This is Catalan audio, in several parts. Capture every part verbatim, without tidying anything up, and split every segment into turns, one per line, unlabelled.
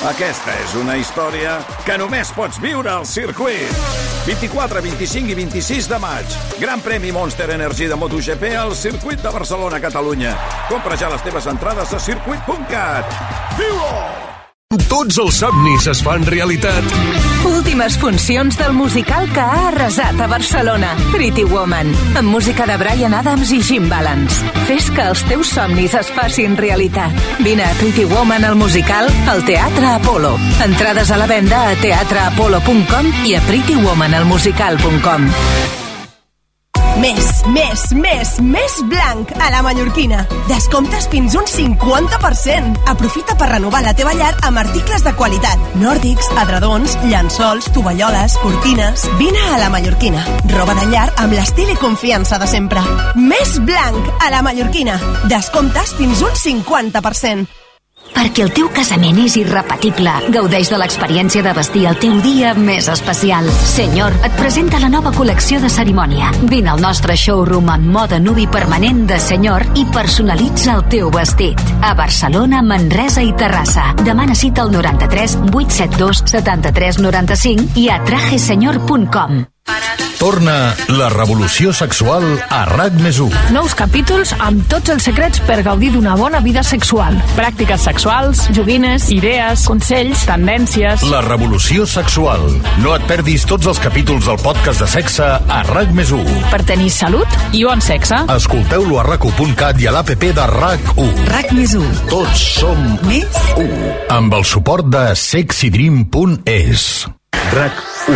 Aquesta és una història que només pots viure al circuit. vint-i-quatre, vint-i-cinc i vint-i-sis de maig. Gran premi Monster Energy de MotoGP al circuit de Barcelona, Catalunya. Compra ja les teves entrades a circuit punt cat. Viu-ho!
Tots els somnis es fan realitat.
Últimes funcions del musical que ha arrasat a Barcelona. Pretty Woman, amb música de Bryan Adams i Jim Balance. Fes que els teus somnis es facin realitat. Vine a Pretty Woman al musical al Teatre Apolo. Entrades a la venda a teatre apolo punt com i a pretty woman al musical punt com.
Més, més, més, més blanc a la Mallorquina. Descomptes fins un cinquanta per cent. Aprofita per renovar la teva llar amb articles de qualitat. Nòrdics, edredons, llençols, tovalloles, cortines... Vine a la Mallorquina. Roba de llar amb l'estil i confiança de sempre. Més blanc a la Mallorquina. Descomptes fins un cinquanta per cent.
Perquè el teu casament és irrepetible. Gaudeix de l'experiència de vestir el teu dia més especial. Senyor et presenta la nova col·lecció de cerimònia. Vine al nostre showroom amb moda nuvi permanent de Senyor i personalitza el teu vestit. A Barcelona, Manresa i Terrassa. Demana cita al noranta-tres vuit set dos setanta-tres noranta-cinc i a trajesenyor punt com.
Torna la revolució sexual a RAC més u.
Nous capítols amb tots els secrets per gaudir d'una bona vida sexual. Pràctiques sexuals, joguines, idees, consells, tendències...
La revolució sexual. No et perdis tots els capítols del podcast de sexe a RAC més u.
Per tenir salut i bon sexe.
Escolteu-lo a rac u punt cat i a l'app de RAC u.
RAC més u.
Tots som
més
u. Amb el suport de sexydream punt es. RAC u.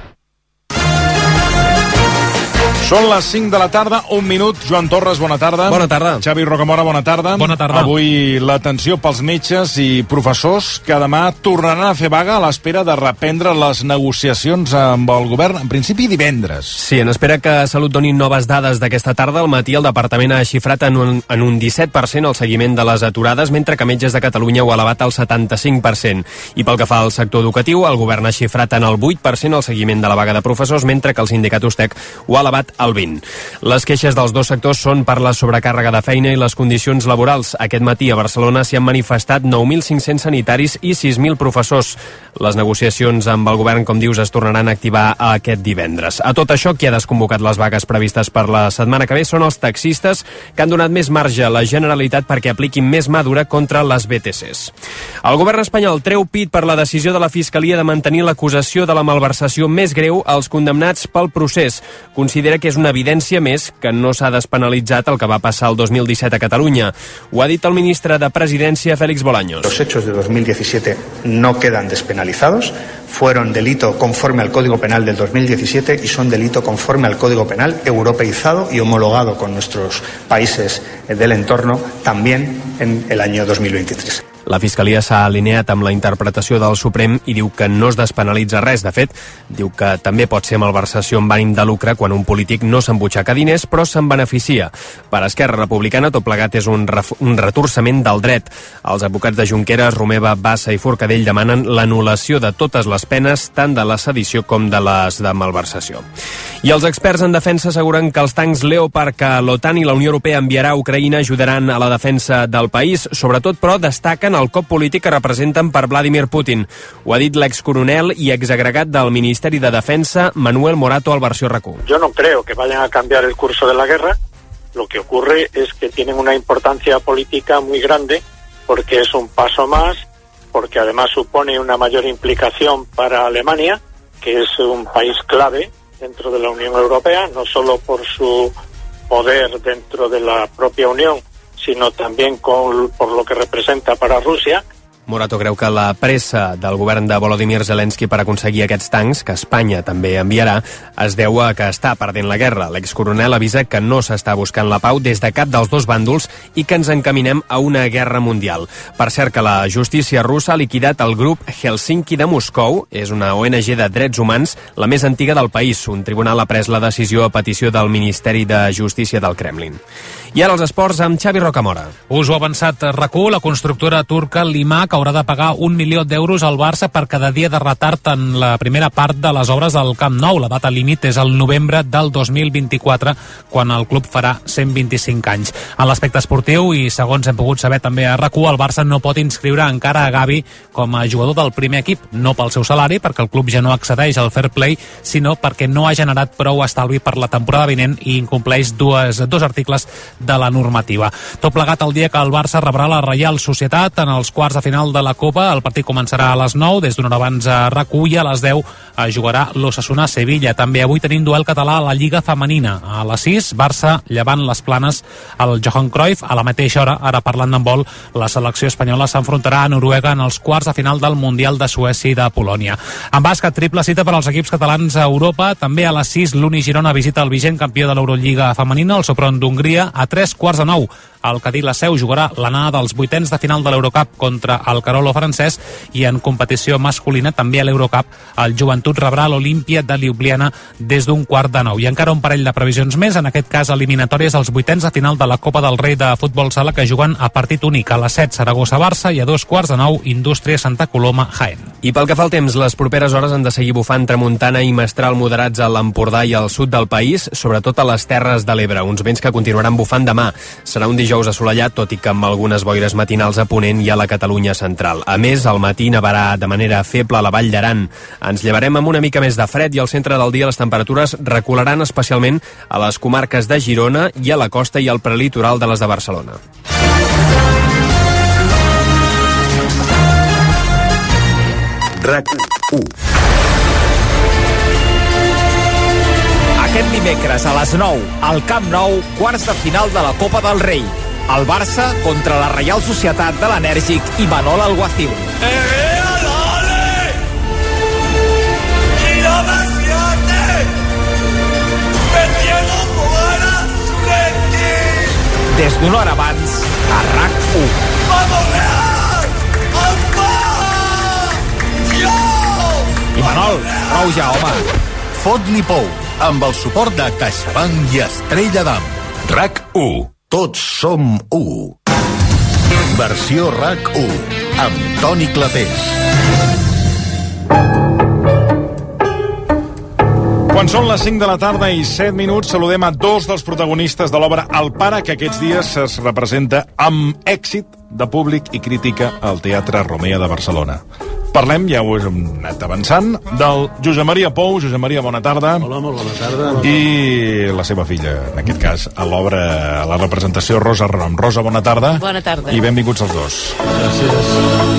Són les cinc de la tarda, un minut. Joan Torres, bona tarda.
Bona tarda.
Xavi Rocamora, bona tarda.
Bona tarda.
Avui l'atenció pels metges i professors que demà tornaran a fer vaga a l'espera de reprendre les negociacions amb el govern, en principi divendres.
Sí, en espera que Salut doni noves dades d'aquesta tarda. Al matí el departament ha xifrat en un, en un disset per cent el seguiment de les aturades, mentre que Metges de Catalunya ho ha elevat al setanta-cinc per cent. I pel que fa al sector educatiu, el govern ha xifrat en el vuit per cent el seguiment de la vaga de professors, mentre que el sindicat Ustec ho ha elevat al vint. Les queixes dels dos sectors són per la sobrecàrrega de feina i les condicions laborals. Aquest matí a Barcelona s'hi han manifestat nou mil cinc-cents sanitaris i sis mil professors. Les negociacions amb el govern, com dius, es tornaran a activar aquest divendres. A tot això, qui ha desconvocat les vagues previstes per la setmana que ve són els taxistes, que han donat més marge a la Generalitat perquè apliquin més mà dura contra les B T Cs. El govern espanyol treu pit per la decisió de la Fiscalia de mantenir l'acusació de la malversació més greu als condemnats pel procés. Considera que és una evidència més que no s'ha despenalitzat el que va passar el dos mil disset a Catalunya. Ho ha dit el ministre de Presidència, Félix Bolaños.
Los hechos de dos mil diecisiete no quedan despenalizados, fueron delito conforme al Código Penal del dos mil diecisiete y son delito conforme al Código Penal europeizado y homologado con nuestros países del entorno también en el año dos mil veintitrés.
La Fiscalia s'ha alineat amb la interpretació del Suprem i diu que no es despenalitza res. De fet, diu que també pot ser malversació amb ànim de lucre quan un polític no s'embutxaca diners, però se'n beneficia. Per Esquerra Republicana, tot plegat és un, un retorçament del dret. Els advocats de Junqueras, Romeva, Bassa i Forcadell demanen l'anul·lació de totes les penes, tant de la sedició com de les de malversació. I els experts en defensa asseguren que els tancs Leopard que l'OTAN i la Unió Europea enviarà a Ucraïna ajudaran a la defensa del país. Sobretot, però, destaquen el cop polític que representen per Vladimir Putin. Ho ha dit l'excoronel i exagregat del Ministeri de Defensa, Manuel Morato, al Versió R A C U.
Yo no creo que vayan a cambiar el curso de la guerra. Lo que ocurre es que tienen una importancia política muy grande porque es un paso más, porque además supone una mayor implicación para Alemania, que es un país clave dentro de la Unión Europea, no solo por su poder dentro de la propia Unión, sino también con, por lo que representa para Rusia.
Morato creu que la pressa del govern de Volodymyr Zelensky per aconseguir aquests tancs, que Espanya també enviarà, es deu a que està perdent la guerra. L'excoronel avisa que no s'està buscant la pau des de cap dels dos bàndols i que ens encaminem a una guerra mundial. Per cert, que la justícia russa ha liquidat el grup Helsinki de Moscou, és una O N G de drets humans, la més antiga del país. Un tribunal ha pres la decisió a petició del Ministeri de Justícia del Kremlin. I ara els esports amb Xavi Rocamora.
Us ho ha avançat RAC1, la constructora turca Limak haurà de pagar un milió d'euros al Barça per cada dia de retard en la primera part de les obres del Camp Nou. La data límit és el novembre del dos mil vint-i-quatre, quan el club farà cent vint-i-cinc anys. En l'aspecte esportiu, i segons hem pogut saber també a RAC1, el Barça no pot inscriure encara a Gavi com a jugador del primer equip, no pel seu salari, perquè el club ja no accedeix al fair play, sinó perquè no ha generat prou estalvi per la temporada vinent i incompleix dues, dos articles de la normativa. Tot plegat el dia que el Barça rebrà la Reial Societat en els quarts de final de la Copa. El partit començarà a les nou, des d'una hora abans a RAC1, i a les deu jugarà l'Osasuna a Sevilla. També avui tenim duel català a la Lliga Femenina. A les sis, Barça llevant les Planes al Johan Cruyff. A la mateixa hora, ara parlant d'handbol, la selecció espanyola s'enfrontarà a Noruega en els quarts de final del Mundial de Suècia i de Polònia. En bàsquet, triple cita per als equips catalans a Europa. També a les sis, l'Uni Girona visita el vigent campió de l'Eurolliga femenina, el Sopron d'Hongria. A tres quarts de nou, el Cadí la Seu jugarà l'anada dels vuitens de final de l'Eurocup contra el Carolo francès, i en competició masculina també a l'Eurocup el Joventut rebrà l'Olímpia de Ljubljana des d'un quart de nou. I encara un parell de previsions més, en aquest cas eliminatòries als vuitens de final de la Copa del Rei de Futbol Sala, que juguen a partit únic. A les set, Saragossa-Barça, i a dos quarts de nou, Indústria Santa Coloma Jaén.
I pel que fa al temps, les properes hores han de seguir bufant tramuntana i mestral moderats a l'Empordà i al sud del país, sobretot a les Terres de l'Ebre, uns vents que continuaran bufant demà. Serà un dijous assolellat, tot i que amb algunes boires matinals a Ponent i a la Catalunya central. A més, al matí nevarà de manera feble a la Vall d'Aran. Ens llevarem amb una mica més de fred, i al centre del dia les temperatures recularan especialment a les comarques de Girona i a la costa i al prelitoral de les de Barcelona.
RAC u. Aquest dimecres a les nou, al Camp Nou, quarts de final de la Copa del Rei. El Barça contra la Reial Societat de l'Enèrgic i Manol Alguacil. Des d'una hora abans, a RAC u. I Manol, prou ja, home.
Fot-li pou, amb el suport de CaixaBank i Estrella d'Am. RAC u. Tots som u. Versió RAC u, amb Toni Clapés.
Quan són les cinc de la tarda i set minuts, saludem a dos dels protagonistes de l'obra El Pare, que aquests dies es representa amb èxit de públic i crítica al Teatre Romea de Barcelona. Parlem, ja ho hem anat avançant, del Josep Maria Pou. Josep Maria, bona tarda.
Hola, molt bona tarda.
I la seva filla, en aquest cas, a l'obra, a la representació, Rosa Rom. Rosa, bona tarda.
Bona tarda.
I benvinguts els dos.
Gràcies.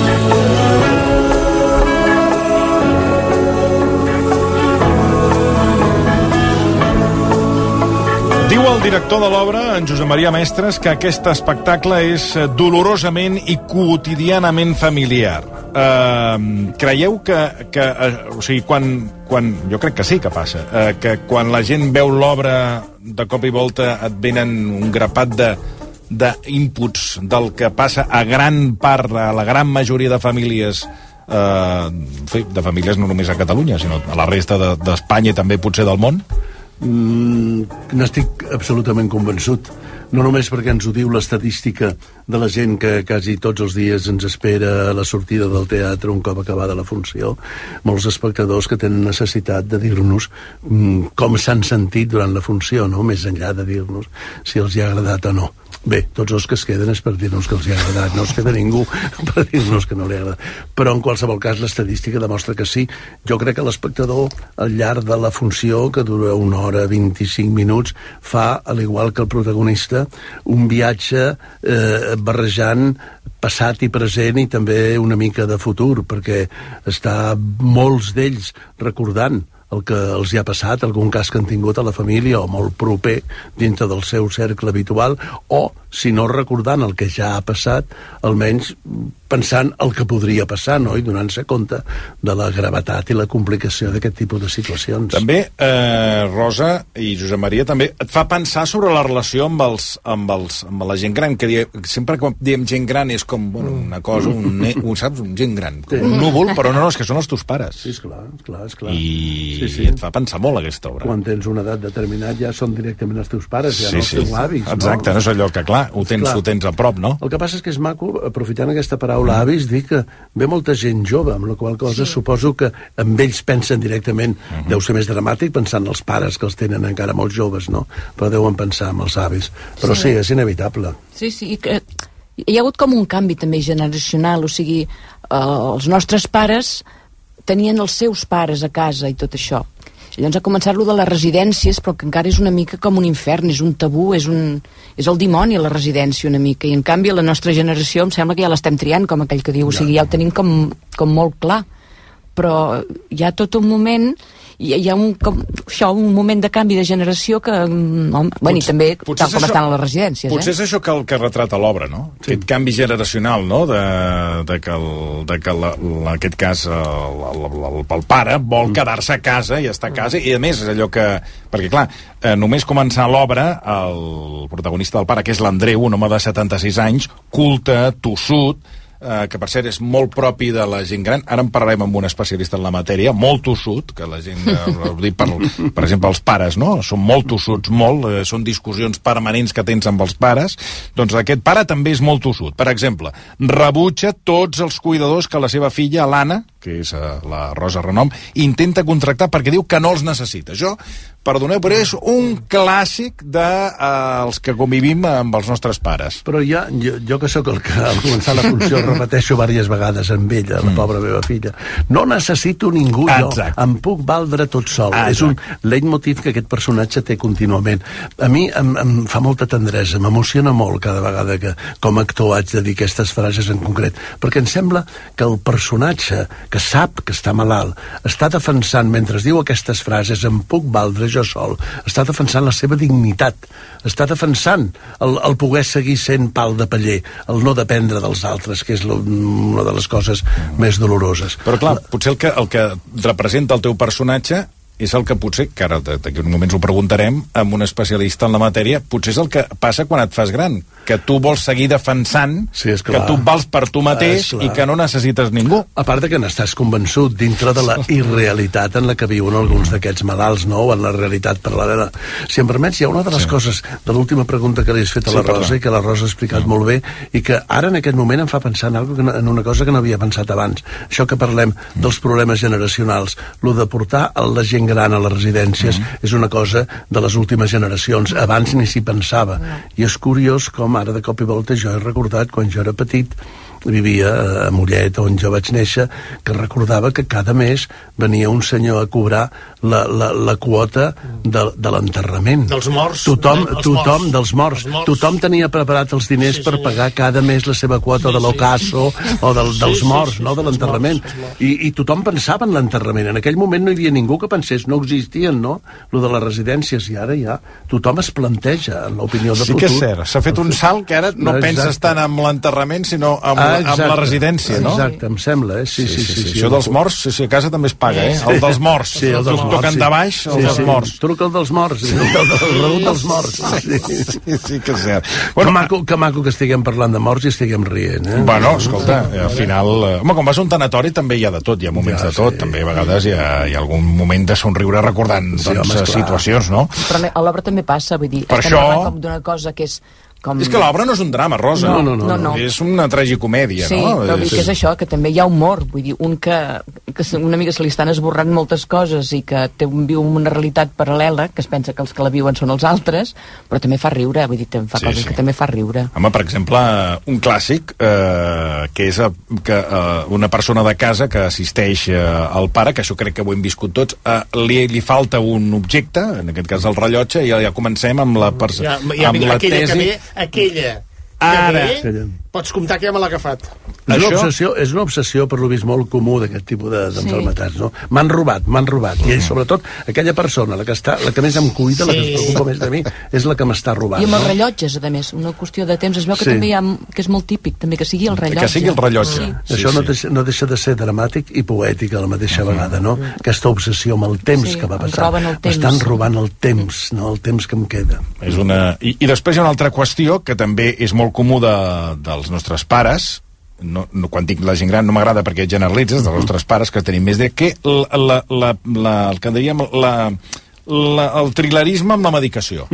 Diu el director de l'obra, en Josep Maria Mestres, que aquest espectacle és dolorosament i quotidianament familiar. Uh, creieu que, que uh, o sigui, quan, quan, jo crec que sí que passa, uh, que quan la gent veu l'obra, de cop i volta et venen un grapat de d'inputs del que passa a gran part, a la gran majoria de famílies, uh, de famílies no només a Catalunya, sinó a la resta d'Espanya de, i també potser del món?
Mm, n'estic absolutament convençut. No només perquè ens ho diu l'estadística de la gent que quasi tots els dies ens espera a la sortida del teatre un cop acabada la funció, molts espectadors que tenen necessitat de dir-nos mm, com s'han sentit durant la funció, no? Més enllà de dir-nos si els hi ha agradat o no. Bé, tots els que es queden és per dir-nos que els hi ha agradat, no es queda ningú per dir-nos que no li ha agradat. Però en qualsevol cas l'estadística demostra que sí. Jo crec que l'espectador al llarg de la funció, que dura una hora vint-i-cinc minuts, fa, al igual que el protagonista, un viatge eh, barrejant passat i present i també una mica de futur, perquè està molts d'ells recordant el que els hi ha passat, algun cas que han tingut a la família o molt proper dintre del seu cercle habitual, o, si no recordant el que ja ha passat, almenys pensant el que podria passar, no? I donant-se compte de la gravetat i la complicació d'aquest tipus de situacions.
També, eh, Rosa i Josep Maria, també et fa pensar sobre la relació amb, els, amb, els, amb la gent gran, que die, sempre que diem gent gran és com bueno, una cosa, un, un, saps? Un gent gran, com un núvol, però no, no, és que són els teus pares.
Sí, esclar, esclar, esclar.
I
sí, sí.
et fa pensar molt aquesta obra.
Quan tens una edat determinada ja són directament els teus pares, ja
sí,
no els
sí.
teus avis.
Exacte, no? no és allò que, clar, ho tens, clar. Ho tens a prop, no?
El que passa és que és maco, aprofitant aquesta paraula avis, dir que ve molta gent jove, amb la qual cosa sí. suposo que amb ells pensen directament, uh-huh. deu ser més dramàtic pensant en els pares que els tenen encara molt joves, no? Però deuen pensar en els avis. Però sí, sí és inevitable.
Sí, sí, i que hi ha hagut com un canvi també generacional, o sigui, eh, els nostres pares tenien els seus pares a casa i tot això. Llavors ha començat lo de les residències, però que encara és una mica com un infern, és un tabú, és, un, és el dimoni la residència una mica, i en canvi la nostra generació em sembla que ja l'estem triant, com aquell que diu, o sigui, ja ho tenim com, com molt clar, però hi ha tot un moment, hi, hi ha un, com, això, un moment de canvi de generació que, home, bueno, i també tal com això, estan a les residències.
Potser
eh?
és això que, el que retrata l'obra, no? Sí. Aquest canvi generacional, no? De, de que, el, de que la, la, en aquest cas el, el, el, el pare vol mm. quedar-se a casa i estar a casa, i a més és allò que... Perquè, clar, eh, només començar l'obra, el protagonista del pare, que és l'Andreu, un home de setanta-sis anys, culte, tossut, Uh, que per cert és molt propi de la gent gran. Ara en parlarem amb un especialista en la matèria, molt tossut, que la gent, uh, dic per, per exemple els pares, no? Són molt tossuts, molt, uh, són discussions permanents que tens amb els pares. Doncs aquest pare també és molt tossut. Per exemple, rebutja tots els cuidadors que la seva filla, l'Anna, que és uh, la Rosa Renom, intenta contractar perquè diu que no els necessita. Això, perdoneu, però és un clàssic dels de, uh, que convivim amb els nostres pares.
Però ja, jo, jo que sóc el que al començar la funció repeteixo diverses vegades amb ella, la mm. pobra meva filla, no necessito ningú,
Exacte.
jo em puc valdre tot sol. Exacte. És un leitmotiv que aquest personatge té contínuament. A mi em, em fa molta tendresa, m'emociona molt cada vegada que com a actor haig de dir aquestes frases en concret, perquè em sembla que el personatge que sap que està malalt està defensant, mentre diu aquestes frases, em puc valdre jo sol, està defensant la seva dignitat, està defensant el, el poder seguir sent pal de paller, el no dependre dels altres, que és una de les coses més doloroses.
Però clar, potser el que, el que representa el teu personatge és el que potser, que ara d'aquí uns moments ho preguntarem amb un especialista en la matèria, potser és el que passa quan et fas gran, que tu vols seguir defensant, sí, que tu vals per tu mateix i que no necessites ningú.
A part de que n'estàs convençut dintre de la irrealitat en la que viuen alguns d'aquests malalts, no? O en la realitat paral·lela. Si em permets, hi ha una de les sí. coses de l'última pregunta que li has fet a la sí, Rosa perdó. i que la Rosa ha explicat mm. molt bé i que ara en aquest moment em fa pensar en, algo que no, en una cosa que no havia pensat abans. Això que parlem mm. dels problemes generacionals, lo de portar la gent gran a les residències mm. és una cosa de les últimes generacions. Abans ni s'hi pensava. Mm. I és curiós com ara de cop i volta jo he recordat quan jo era petit, vivia a Mollet, on jo vaig néixer, que recordava que cada mes venia un senyor a cobrar la, la, la quota de, de l'enterrament.
Dels morts.
Tothom,
els
tothom
morts.
dels morts. morts. Tothom tenia preparat els diners sí, per pagar cada mes la seva quota sí, de l'ocaso sí. o del, dels sí, morts, sí, sí, no, de l'enterrament. I, I tothom pensava en l'enterrament. En aquell moment no hi havia ningú que pensés, no existien, no? Lo de les residències, i ara ja tothom es planteja en l'opinió de
sí
futur.
Sí que és cert, s'ha fet un salt que ara no, no penses tant en l'enterrament, sinó en
ah,
amb la residència, no?
Exacte, em sembla, eh? Sí, sí, sí. sí, sí, sí
això dels morts, sí, sí, a casa també es paga, eh? El dels morts.
Sí, el dels morts.
Toquen de baix, el
sí,
dels
sí.
morts.
Truca el dels morts, el, el, el rebut dels morts. Sí,
sí, sí que és cert.
Bueno, que, maco, que maco que estiguem parlant de morts i estiguem rient, eh?
Bueno, escolta, al final... Home, quan vas a un tanatori també hi ha de tot, hi ha moments ja, de tot, sí. també a vegades hi ha, hi ha algun moment de somriure recordant sí, doncs, home, situacions, no?
Però a l'obra també passa, vull dir,
per
estem
això...
parlant com d'una cosa que és com...
És que l'obra no és un drama, Rosa.
No, no, no. no, no.
És una tragicomèdia,
sí,
no?
Sí, però vull dir que és això, que també hi ha humor. Vull dir, un que, que una mica se li estan esborrant moltes coses i que té un, viu una realitat paral·lela, que es pensa que els que la viuen són els altres, però també fa riure, vull dir, fa sí, coses sí. que també fa riure.
Home, per exemple, un clàssic, eh, que és que eh, una persona de casa que assisteix eh, al pare, que això crec que ho hem viscut tots, eh, li, li falta un objecte, en aquest cas el rellotge, i ja, ja comencem amb la, ja,
ja,
amb la
aquella
tesi...
Que ve, aquella que Ara. ve, pots comptar que ja me l'ha agafat.
És una, obsessió, és una obsessió, per lo vist, molt comú d'aquest tipus d'enfermetats, no? M'han robat, m'han robat. I sobretot, aquella persona, la que, està, la que més em cuida, sí. la que es preocupa més de mi, és la que m'està robant.
I amb els
no?
rellotges, a més, una qüestió de temps. Es veu que sí. també hi ha, que és molt típic, també, que sigui el rellotge.
Que sigui el rellotge. Sí.
Sí, Això sí. No, deixa, no deixa de ser dramàtic i poètic a la mateixa mm. vegada, no? Aquesta obsessió amb el temps
sí,
que va passar.
M'estan
robant el temps, no? El temps que em queda.
És una... I, I després hi ha una altra qüestió que també és molt comú de, dels nostres pares. No, no, quan dic la gent gran no m'agrada perquè generalitzes dels nostres pares que tenim més de que la, la, la, la, el que diríem la, la, el trilerisme amb la medicació.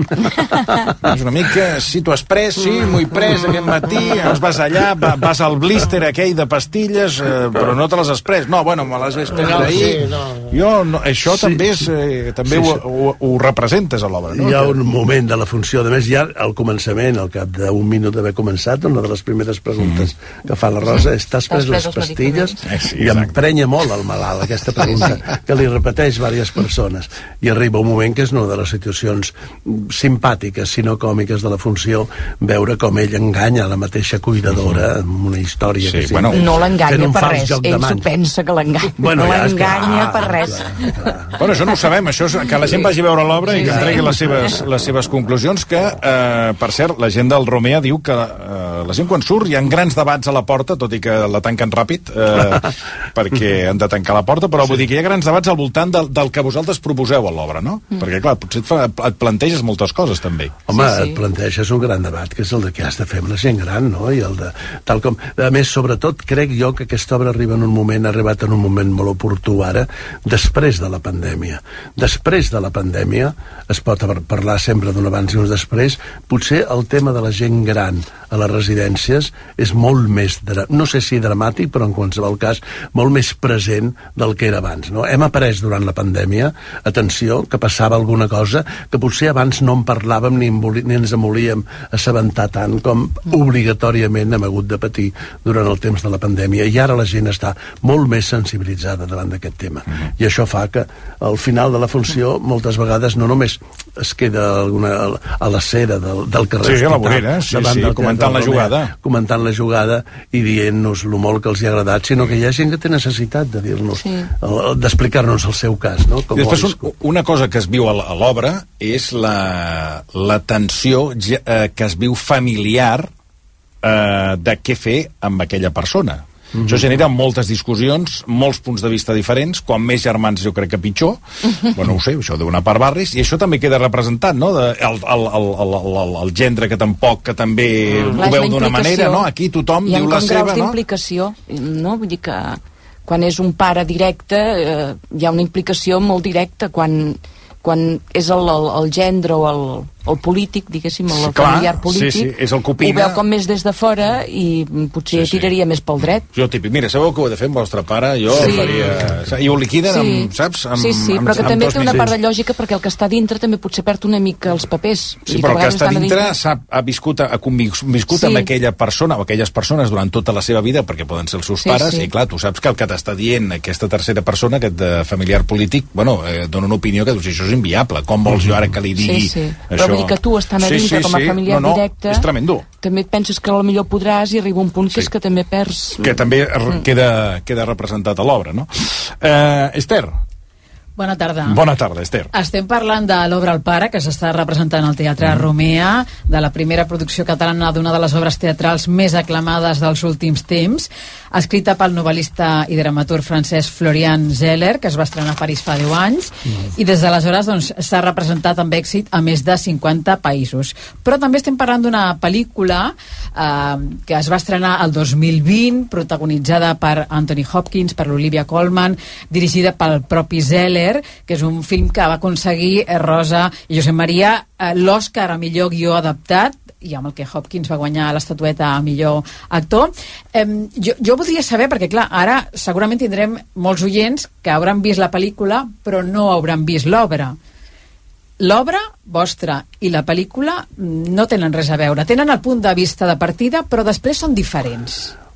És una mica, si tu has pres, sí, m'ho he pres aquest matí, ens vas allà, va, vas al blister aquell de pastilles, eh, però no te les has pres. No, bueno, me les vaig prendre ahir. Jo, no, això sí, també, és, eh, també sí, sí. Ho, ho, ho representes a l'obra, no?
Hi ha un moment de la funció, de més, ja al començament, al cap d'un minut d'haver començat, una de les primeres preguntes mm. que fa la Rosa és: t'has pres les pastilles? Eh, sí, I emprenya molt el malalt, aquesta pregunta, que li repeteix diverses persones. I arriba un moment que és una de les situacions simpàtiques, si no còmiques, de la funció, veure com ell enganya la mateixa cuidadora amb una història
sí,
que
bueno,
no l'enganya per res, ell s'ho pensa que l'enganya, bueno, no ja l'enganya per res.
Clar, clar. Bueno, això no ho sabem, això és que la gent vagi a veure l'obra sí, i que en tregui les seves, les seves conclusions, que, eh, per cert, la gent del Romea diu que eh, la gent quan surt hi ha grans debats a la porta, tot i que la tanquen ràpid, eh, perquè han de tancar la porta, però vull dir que hi ha grans debats al voltant del, del que vosaltres proposeu a l'obra, no? Mm. Perquè, clar, potser et, fa, et planteges moltes coses, també.
Home,
sí, sí.
et planteges un gran debat, que és el de què has de fer amb la gent gran, no? I el de, tal com... A més, sobretot, crec jo que aquesta obra arriba en un moment, ha arribat en un moment molt oportú ara, després de la pandèmia. Després de la pandèmia, es pot parlar sempre d'un abans i un després, potser el tema de la gent gran a les residències és molt més, no sé si dramàtic, però en qualsevol cas, molt més present del que era abans, no? Hem après durant la pandèmia, atenció, que passava alguna cosa que potser abans no en parlàvem ni, ni ens en volíem assabentar tant com obligatòriament hem hagut de patir durant el temps de la pandèmia, i ara la gent està molt més sensibilitzada davant d'aquest tema. Mm-hmm. I això fa que al final de la funció moltes vegades no només es queda alguna, a la cera del, del carrer
sí, a la vorera, sí, sí, comentant la jugada
comentant la jugada i dient-nos lo molt que els hi ha agradat, sinó que hi ha gent que té necessitat de dir-nos, sí. d'explicar-nos el seu cas, no? Com
després un, una cosa que es viu a l'obra és la, la tensió eh, que es viu familiar eh, de què fer amb aquella persona. Mm-hmm. Això genera moltes discussions, molts punts de vista diferents, quan més germans jo crec que pitjor, bueno, no ho sé, això deu anar per barris, i això també queda representat, no? De, el, el, el, el, el, el gendre que tampoc, que també mm. ho veu d'una manera, no? Aquí tothom diu la seva, no? Hi ha graus
d'implicació, no? Vull dir que quan és un pare directe eh, hi ha una implicació molt directa, quan, quan és el, el, el gendre o el, el polític, diguéssim, el sí, familiar polític,
sí, sí, és el copina.
Ho veu com més des de fora i potser sí, sí. tiraria més pel dret.
Jo típic, mira, sabeu que ho he de fer amb el vostre pare? Jo sí. faria... I ho liquiden
sí.
amb, saps? Amb,
sí, sí,
amb,
però que
amb
també té una
mitjans.
part de lògica, perquè el que està dintre també potser perd una mica els papers.
Sí, però el que està dintre, dintre... ha viscut, ha viscut sí. amb aquella persona o aquelles persones durant tota la seva vida, perquè poden ser els seus sí, pares, sí. i clar, tu saps que el que t'està dient aquesta tercera persona, aquest familiar polític, bueno, eh, dona una opinió que dius, això és inviable, com vols jo ara que li digui
sí, sí.
això?
Però vull dir que tu estan a dintre sí, sí, com a familiar
no, no,
directe,
és tremendo.
També et penses que potser podràs i arriba un punt que
sí.
és que també perds...
Que també mm. queda, queda representat a l'obra, no? Eh, Esther.
Bona tarda.
Bona tarda, Esther.
Estem parlant de l'obra El pare, que s'està representant al Teatre mm. Romea, de la primera producció catalana d'una de les obres teatrals més aclamades dels últims temps, escrita pel novel·lista i dramaturg francès Florian Zeller, que es va estrenar a París fa deu anys, mm. i des d'aleshores doncs, s'ha representat amb èxit a més de cinquanta països. Però també estem parlant d'una pel·lícula eh, que es va estrenar el dos mil vint, protagonitzada per Anthony Hopkins, per l'Olivia Colman, dirigida pel propi Zeller, que és un film que va aconseguir eh, Rosa i Josep Maria eh, l'Oscar a millor guió adaptat, i amb el que Hopkins va guanyar l'estatueta a millor actor. Eh, jo, jo voldria saber, perquè clar, ara segurament tindrem molts oients que hauran vist la pel·lícula però no hauran vist l'obra. L'obra vostra i la pel·lícula no tenen res a veure. Tenen el punt de vista de partida, però després són diferents.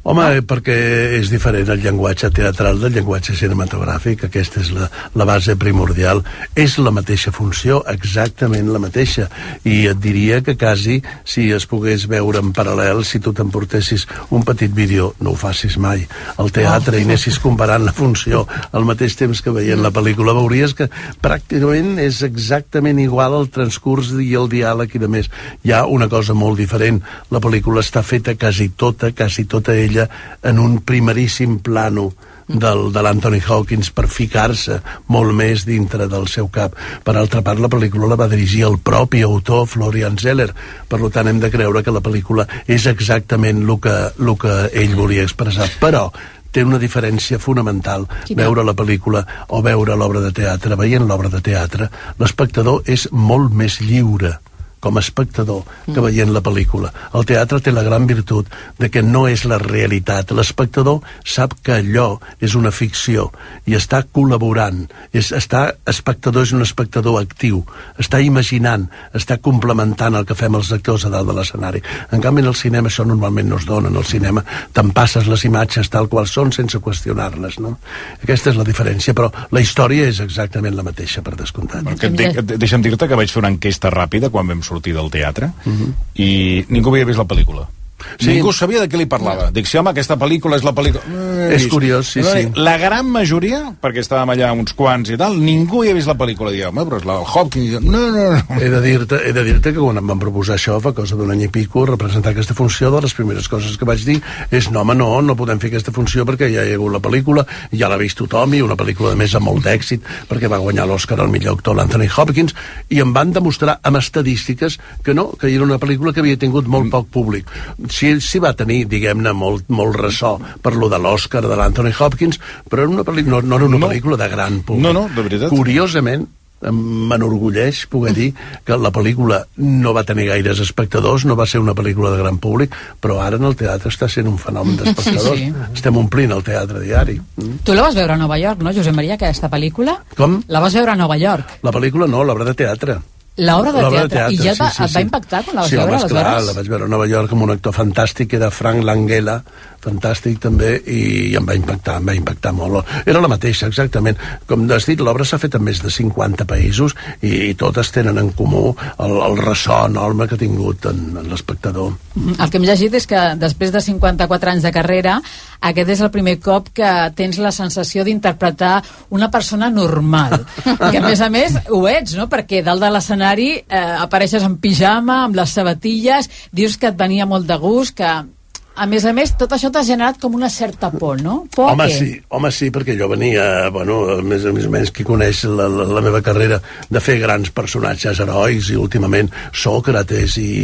Home, ah. perquè és diferent el llenguatge teatral del llenguatge cinematogràfic. Aquesta és la, la base primordial. És la mateixa funció, exactament la mateixa. I et diria que quasi, si es pogués veure en paral·lel, si tu t'emportessis un petit vídeo, no ho facis mai, al teatre, oh. i anessis comparant la funció al mateix temps que veient la pel·lícula, veuries que pràcticament és exactament igual el transcurs i el diàleg i de més. Hi ha una cosa molt diferent. La pel·lícula està feta quasi tota, quasi tota ella en un primeríssim plano del, de l'Anthony Hopkins per ficar-se molt més dintre del seu cap. Per altra part, la pel·lícula la va dirigir el propi autor Florian Zeller, per tant hem de creure que la pel·lícula és exactament el que, el que ell volia expressar, però té una diferència fonamental. Quina? Veure la pel·lícula o veure l'obra de teatre. Veient l'obra de teatre, l'espectador és molt més lliure com a espectador que veient la pel·lícula. El teatre té la gran virtut de que no és la realitat. L'espectador sap que allò és una ficció i està col·laborant. És, està, espectador és un espectador actiu. Està imaginant, està complementant el que fem els actors a dalt de l'escenari. En canvi, en el cinema això normalment no es dona. En el cinema te'n passes les imatges tal qual són sense qüestionar-les, no? Aquesta és la diferència, però la història és exactament la mateixa, per descomptat.
De, deixa'm dir-te que vaig fer una enquesta ràpida quan vam sortir del teatre, uh-huh. i ningú havia vist la pel·lícula. Sí. Ningú sabia de què li parlava. Dic, sí, home, aquesta pel·lícula és la pel·lícula... Eh,
és curiós, sí, sí.
La gran majoria, perquè estàvem allà uns quants i tal, ningú hi ha vist la pel·lícula. Diu, home, però és la del Hopkins. No, no, no.
He de dir-te he de dir-te que quan em van proposar això, fa cosa d'un any i pico, representar aquesta funció, de les primeres coses que vaig dir és, no, home, no, no podem fer aquesta funció perquè ja hi ha hagut la pel·lícula, ja l'ha vist tothom, i una pel·lícula, de més, amb molt d'èxit, perquè va guanyar l'Oscar al millor actor, l'Anthony Hopkins, i em van demostrar amb estadístiques que no, que era una pel·lícula que havia tingut molt poc públic. Si, si va tenir, diguem-ne, molt, molt ressò per lo de l'Oscar de l'Anthony Hopkins, però era una no, no era una no. pel·lícula de gran públic.
No, no, de veritat.
Curiosament, m'enorgulleix poder dir que la pel·lícula no va tenir gaires espectadors, no va ser una pel·lícula de gran públic, però ara en el teatre està sent un fenomen d'espectadors. Sí, sí. Estem omplint el teatre diari. Mm.
Tu la vas veure a Nova York, no, Josep Maria, aquesta pel·lícula?
Com?
La vas veure a Nova York.
La pel·lícula no, l'obra de teatre.
L'obra de, de teatre. I ja et va, sí, sí, et va impactar quan la vas
sí,
veure,
home,
aleshores?
Sí, la vaig veure a Nova York amb un actor fantàstic, que era Frank Langella, fantàstic també, i em va impactar, em va impactar molt. Era la mateixa, exactament. Com has dit, l'obra s'ha fet en més de cinquanta països i, i totes tenen en comú el, el ressò enorme que ha tingut en, en l'espectador.
El que hem llegit és que després de cinquanta-quatre anys de carrera, aquest és el primer cop que tens la sensació d'interpretar una persona normal. Que a més a més ho ets, no? Perquè dalt de l'escenari eh, apareixes en pijama, amb les sabatilles, dius que et venia molt de gust, que a més a més, tot això t'ha generat com una certa por, no? Por
home, sí, home, sí, perquè jo venia, bueno, més o menys qui coneix la, la, la meva carrera, de fer grans personatges herois, i últimament Sòcrates i,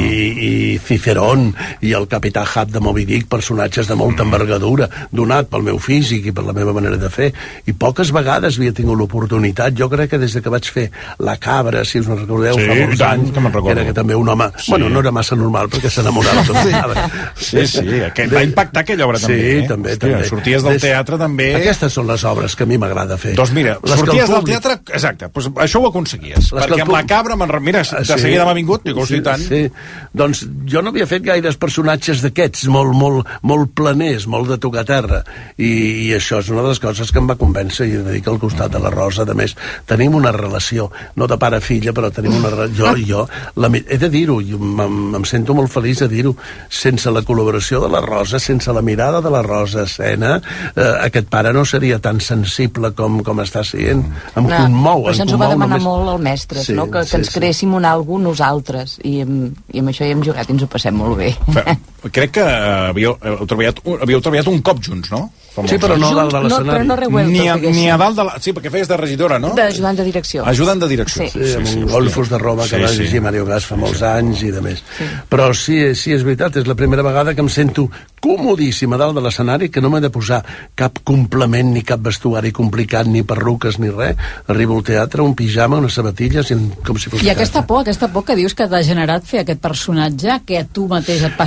i Cicerón i el Capità Ahab de Moby Dick, personatges de molta envergadura, donat pel meu físic i per la meva manera de fer, i poques vegades havia tingut l'oportunitat. Jo crec que des de que vaig fer La Cabra, si us no recordeu,
sí,
fa molts
tant,
anys,
que me'n recordo.
era que també un home, sí. bueno, no era massa normal perquè s'enamorava tot el cabra.
Sí, sí, aquell, va impactar aquella obra també.
Sí,
eh?
també,
Hòstia,
també.
Sorties del teatre també...
Aquestes són les obres que a mi m'agrada fer.
Doncs mira,
les
sorties
públic...
del teatre... Exacte, doncs això ho aconseguies. Les perquè amb públic... La Cabra, mira, de
sí,
seguida m'ha vingut, dic, hosti,
sí,
tant.
Sí. Doncs jo no havia fet gaires personatges d'aquests, molt, molt, molt planers, molt de tocar terra. I, I això és una de les coses que em va convèncer, i he de dir que al costat de la Rosa, a més, tenim una relació, no de pare-filla, però tenim una relació... Jo, jo la, he de dir-ho, em sento molt feliç de dir-ho, sense la col·laboració de la Rosa, sense la mirada de la Rosa a escena, eh, aquest pare no seria tan sensible com, com està sent. Em
no,
commou.
Però això ens ho va demanar només... molt el mestre,
sí,
no? que, que
sí,
ens creéssim un algú nosaltres, i, i amb això hi hem jugat i ens ho passem molt bé.
Crec que havíeu, havíeu, treballat, havíeu treballat un cop junts, no?
Sí, però no a dalt de l'escenari.
No, no
ni, a, ni a dalt de la... Sí, perquè feies de regidora, no?
D'ajudant de direcció.
Ajudant de direcció.
Sí,
sí, amb sí, un Golfos de Roma que sí, va dirigir sí. Mario Gas fa molts sí. anys i de més. Sí. Però sí, sí, és veritat, és la primera vegada que em sento comodíssim a dalt de l'escenari, que no m'he de posar cap complement ni cap vestuari complicat, ni perruques ni res. Arribo al teatre, un pijama, unes sabatilles, i com si fos
I aquesta por, aquesta por que dius que t'ha generat fer aquest personatge, que a tu mateix et passi això?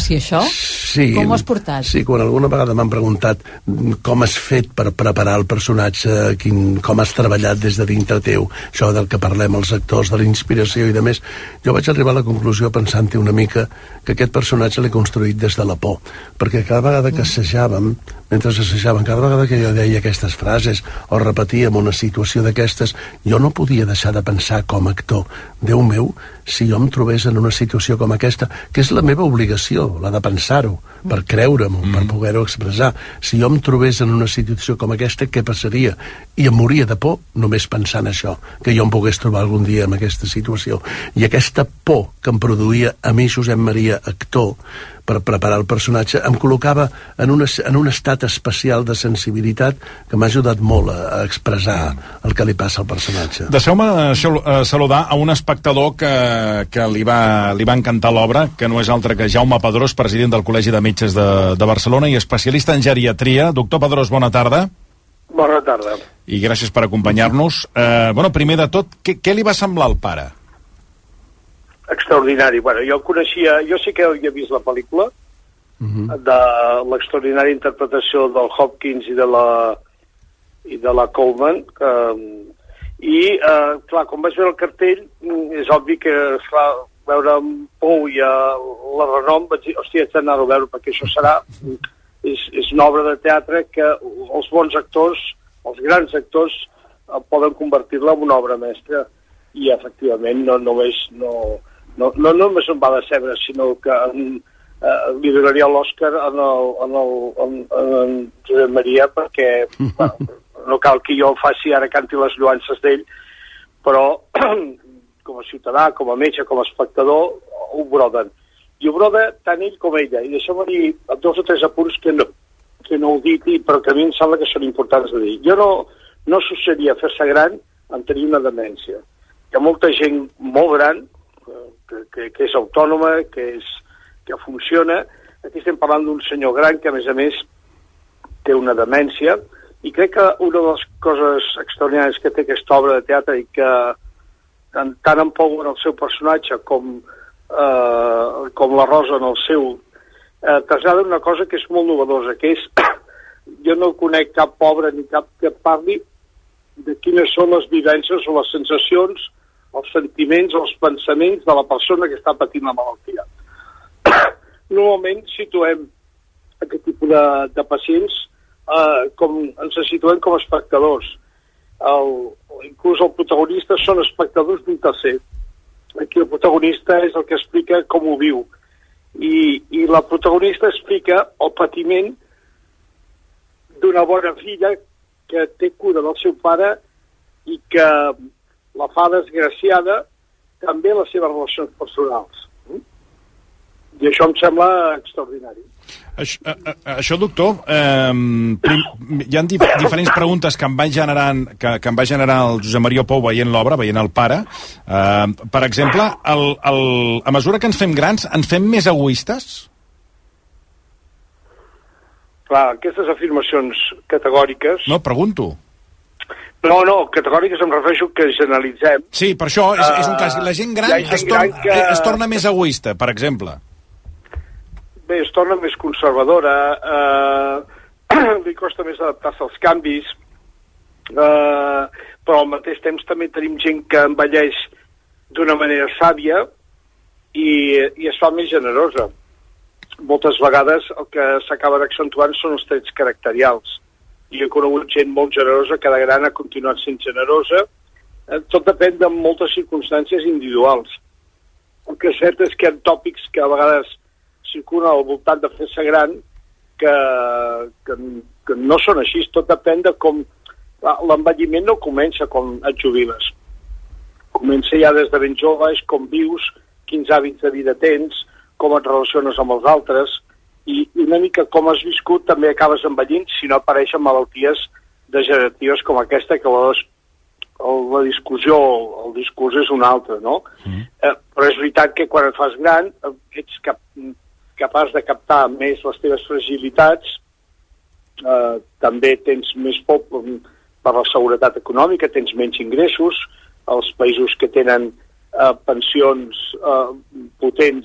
Sí,
com ho has portat?
Sí, quan alguna vegada m'han preguntat com has fet per preparar el personatge, quin, com has treballat des de dintre teu, això del que parlem, els actors, de la inspiració i de més, jo vaig arribar a la conclusió pensant-hi una mica que aquest personatge l'he construït des de la por, perquè cada vegada que assajàvem, mentre assajàvem, cada vegada que jo deia aquestes frases o repetíem una situació d'aquestes, jo no podia deixar de pensar com a actor, Déu meu, si jo em trobés en una situació com aquesta, que és la meva obligació, la de pensar-ho, per creure-m'ho, mm. per poder-ho expressar. Si jo em trobés en una situació com aquesta, què passaria? I em moria de por només pensant això, que jo em pogués trobar algun dia en aquesta situació. I aquesta por que em produïa a mi, Josep Maria, actor, per preparar el personatge, em col·locava en, una, en un estat especial de sensibilitat que m'ha ajudat molt a, a expressar el que li passa al personatge.
Deixeu-me uh, saludar a un espectador que, que li, va, li va encantar l'obra, que no és altre que Jaume Pedrós, president del Col·legi de Metges de, de Barcelona i especialista en geriatria. Doctor Pedrós, bona tarda.
Bona tarda.
I gràcies per acompanyar-nos. Uh, bueno, primer de tot, què, què li va semblar al pare?
Extraordinari. Bueno, jo coneixia, jo sí que havia vist la pel·lícula uh-huh. de l'extraordinària interpretació del Hopkins i de la i de la Coleman, que, i eh, clar, quan vaig veure el cartell és obvi que, esclar, veure Pou i uh, la renom vaig dir, hòstia, haig d'anar-ho a veure perquè això serà és, és una obra de teatre que els bons actors, els grans actors eh, poden convertir-la en una obra mestra i efectivament no només no No, no només em va decebre, sinó que en, eh, li donaria l'Òscar en, el, en, el, en, en Josep Maria perquè bueno, no cal que jo faci ara canti les lluances d'ell, però com a ciutadà, com a metge, com a espectador, ho broden. I ho broda tant ell com ella. I deixeu-me dir dos o tres apunts que no, que no ho dic, però que a mi em sembla que són importants de dir. Jo no, no associaria fer-se gran en tenir una demència. Hi ha molta gent molt gran Que, que, que és autònoma, que, és, que funciona. Aquí estem parlant d'un senyor gran que, a més a més, té una demència, i crec que una de les coses extraordinàries que té aquesta obra de teatre i que tant, tant en Pou en el seu personatge com, eh, com la Rosa en el seu, eh, trasllada una cosa que és molt novedosa, que és, jo no conec cap pobre ni cap que parli de quines són les vivències o les sensacions, els sentiments, els pensaments de la persona que està patint la malaltia. Normalment situem aquest tipus de, de pacients eh, com ens situem com a espectadors. El, inclús el protagonista són espectadors d'un tercer. Aquí el protagonista és el que explica com ho viu. I, i la protagonista explica el patiment d'una bona filla que té cura del seu pare i que la fa desgraciada també les seves relacions personals. I això em sembla extraordinari.
Això, a, a, això doctor, eh, prim, hi ha dif diferents preguntes que em va generar, que, que em va generar el Josep Maria Pou veient l'obra, veient el pare. Eh, per exemple, el, el, a mesura que ens fem grans, ens fem més egoistes?
Clar, aquestes afirmacions categòriques...
No, pregunto.
No, no, categòriques em refereixo que generalitzem.
Sí, per això és, és un cas. La gent gran, gent es, torna, gran que... es torna més egoista, per exemple.
Bé, es torna més conservadora, eh, li costa més adaptar-se als canvis, eh, però al mateix temps també tenim gent que envelleix d'una manera sàvia i, i es fa més generosa. Moltes vegades el que s'acaben accentuant són els trets caracterials. I he conegut gent molt generosa, cada gran ha continuat sent generosa. Tot depèn de moltes circumstàncies individuals. El que és cert és que hi ha tòpics que a vegades circulen al voltant de fer-se gran que, que, que no són així. Tot depèn de com... L'envelliment no comença quan et jubiles. Comença ja des de ben jove, és com vius, quins hàbits de vida tens, com et relaciones amb els altres... i una mica com has viscut també acabes envellint si no apareixen malalties degeneratives com aquesta, que la, la discussió, el discurs és un altre, no? Mm. Eh, però és veritat que quan et fas gran ets cap, capaç de captar més les teves fragilitats, eh, també tens més por per la seguretat econòmica, tens menys ingressos, els països que tenen eh, pensions eh, potents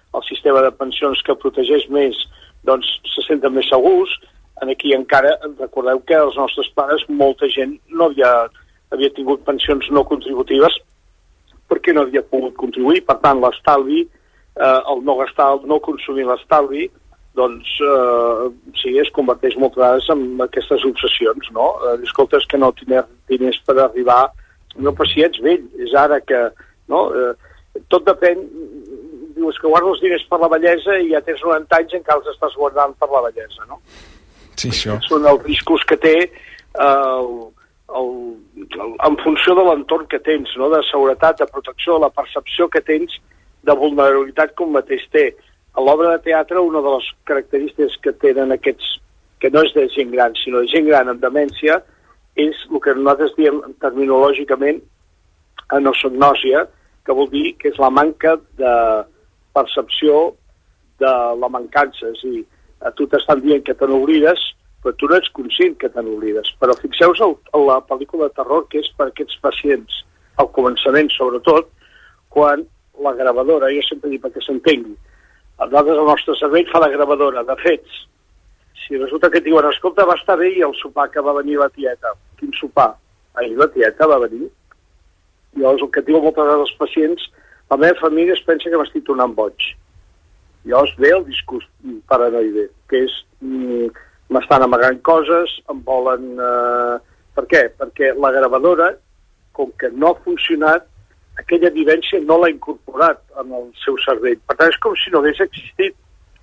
el sistema de pensions que protegeix més, doncs se senten més segurs. Aquí encara, recordeu que els nostres pares, molta gent no havia, havia tingut pensions no contributives perquè no havia pogut contribuir. Per tant, l'estalvi, eh, el no gastar, el no consumir l'estalvi, doncs eh, sí, es converteix moltes vegades en aquestes obsessions, no? Eh, escolta, és que no tindràs diners per arribar... No, però si ets vell, és ara que... No? Eh, tot depèn... Dius que guardes els diners per la bellesa i ja tens noranta anys encara els estàs guardant per la bellesa, no?
Sí, això.
Són els riscos que té eh, el, el, el, en funció de l'entorn que tens, no? De seguretat, de protecció, de la percepció que tens de vulnerabilitat que un mateix té. A l'obra de teatre, una de les característiques que tenen aquests, que no és de gent gran, sinó de gent gran amb demència, és el que nosaltres diem terminològicament anosognòsia, que vol dir que és la manca de percepció de la mancança. És a dir, a tu t'estan dient que te n'oblides, però tu no ets conscient que te n'oblides. Però fixeu-vos en la pel·lícula de terror que és per aquests pacients, al començament sobretot, quan la gravadora, jo sempre dic perquè s'entengui, nosaltres el nostre cervell fa la gravadora de fets. Si resulta que et diuen, escolta, va estar bé i el sopar que va venir la tieta. Quin sopar? Ahir la tieta va venir. Llavors el que diuen moltes vegades els pacients, la meva família es pensa que m'estic tornant boig. Llavors ve el discurs paranoide, que és mm, m'estan amagant coses, em volen... Eh... Per què? Perquè la gravadora, com que no ha funcionat, aquella vivència no l'ha incorporat en el seu cervell. Per tant, és com si no hagués existit.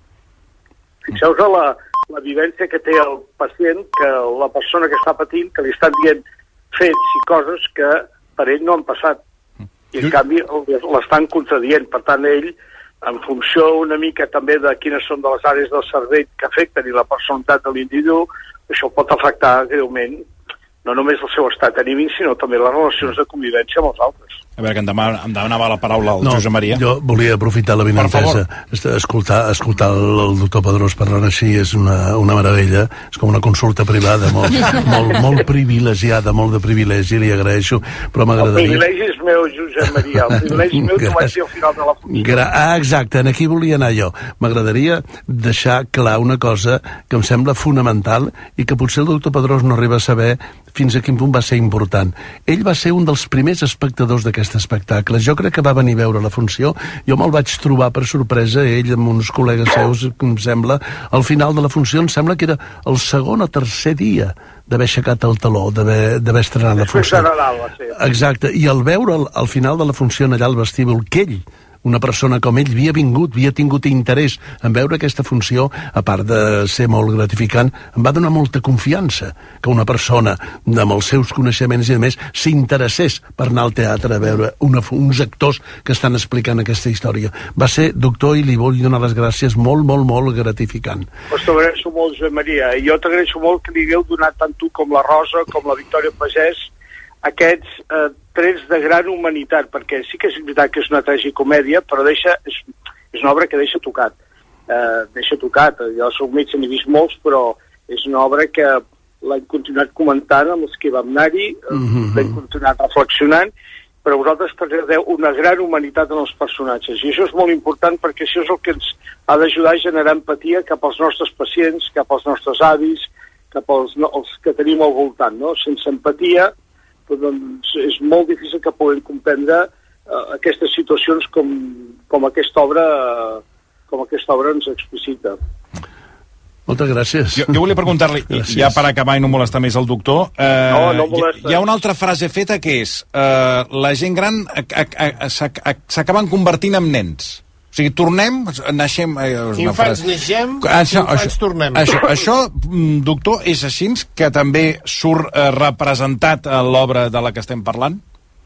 Fixeu-vos a la, la vivència que té el pacient, que la persona que està patint, que li estan dient fets i coses que per ell no han passat. I en canvi l'estan contradient. Per tant, ell, en funció una mica també de quines són de les àrees del cervell que afecten i la personalitat de l'individu, això pot afectar greument no només el seu estat anímic, sinó també les relacions de convivència amb els altres.
A veure, que em, demana, em demanava la paraula el no, Josep Maria.
Jo volia aprofitar la vinentesa. Escoltar, escoltar el, el doctor Pedrós parlant així és una, una meravella. És com una consulta privada, molt, molt, molt privilegiada, molt de privilegi, li agraeixo. Però m'agradaria...
El privilegi és meu, Josep Maria. El privilegi és meu que vaig ser al final de la funció.
Gra... Ah, exacte, en aquí volia anar jo. M'agradaria deixar clar una cosa que em sembla fonamental i que potser el doctor Pedrós no arriba a saber fins a quin punt va ser important. Ell va ser un dels primers espectadors d'aquest espectacle. Jo crec que va venir a veure la funció. Jo me'l vaig trobar per sorpresa, ell amb uns col·legues seus, em sembla, al final de la funció, em sembla que era el segon o tercer dia d'haver aixecat el taló, d'haver estrenat la funció. Exacte, i al veure al, al final de la funció allà al vestíbul que ell, una persona com ell, havia vingut, havia tingut interès en veure aquesta funció, a part de ser molt gratificant, em va donar molta confiança que una persona amb els seus coneixements i a més s'interessés per anar al teatre a veure una, uns actors que estan explicant aquesta història. Va ser, doctor, i li vull donar les gràcies, molt, molt, molt gratificant.
Pues t'agraeixo molt, Josep Maria, i jo t'agraeixo molt que li hagueu donat tant tu com la Rosa, com la Victòria Pagès, aquests eh, trets de gran humanitat, perquè sí que és veritat que és una tragicomèdia, però deixa, és, és una obra que deixa tocat. Eh, deixa tocat. Jo soc metge, n'he vist molts, però és una obra que l'hem continuat comentant amb els que vam anar-hi, mm-hmm. l'hem continuat reflexionant, però vosaltres traslladeu una gran humanitat en els personatges, i això és molt important perquè això és el que ens ha d'ajudar a generar empatia cap als nostres pacients, cap als nostres avis, cap als, no, els que tenim al voltant, no? Sense empatia, doncs és molt difícil que puguem comprendre uh, aquestes situacions com, com aquesta obra uh, com aquesta obra ens explicita.
Moltes gràcies.
Jo, jo volia preguntar-li, ja per acabar i no molestar més el doctor, eh,
no, no molesta.
Hi, hi ha una altra frase feta que és eh, la gent gran s'acaben convertint en nens. O sigui, tornem, naixem... Eh,
infants naixem, això, infants
això,
tornem.
Això, això, doctor, és així que també surt eh, representat a l'obra de la que estem parlant?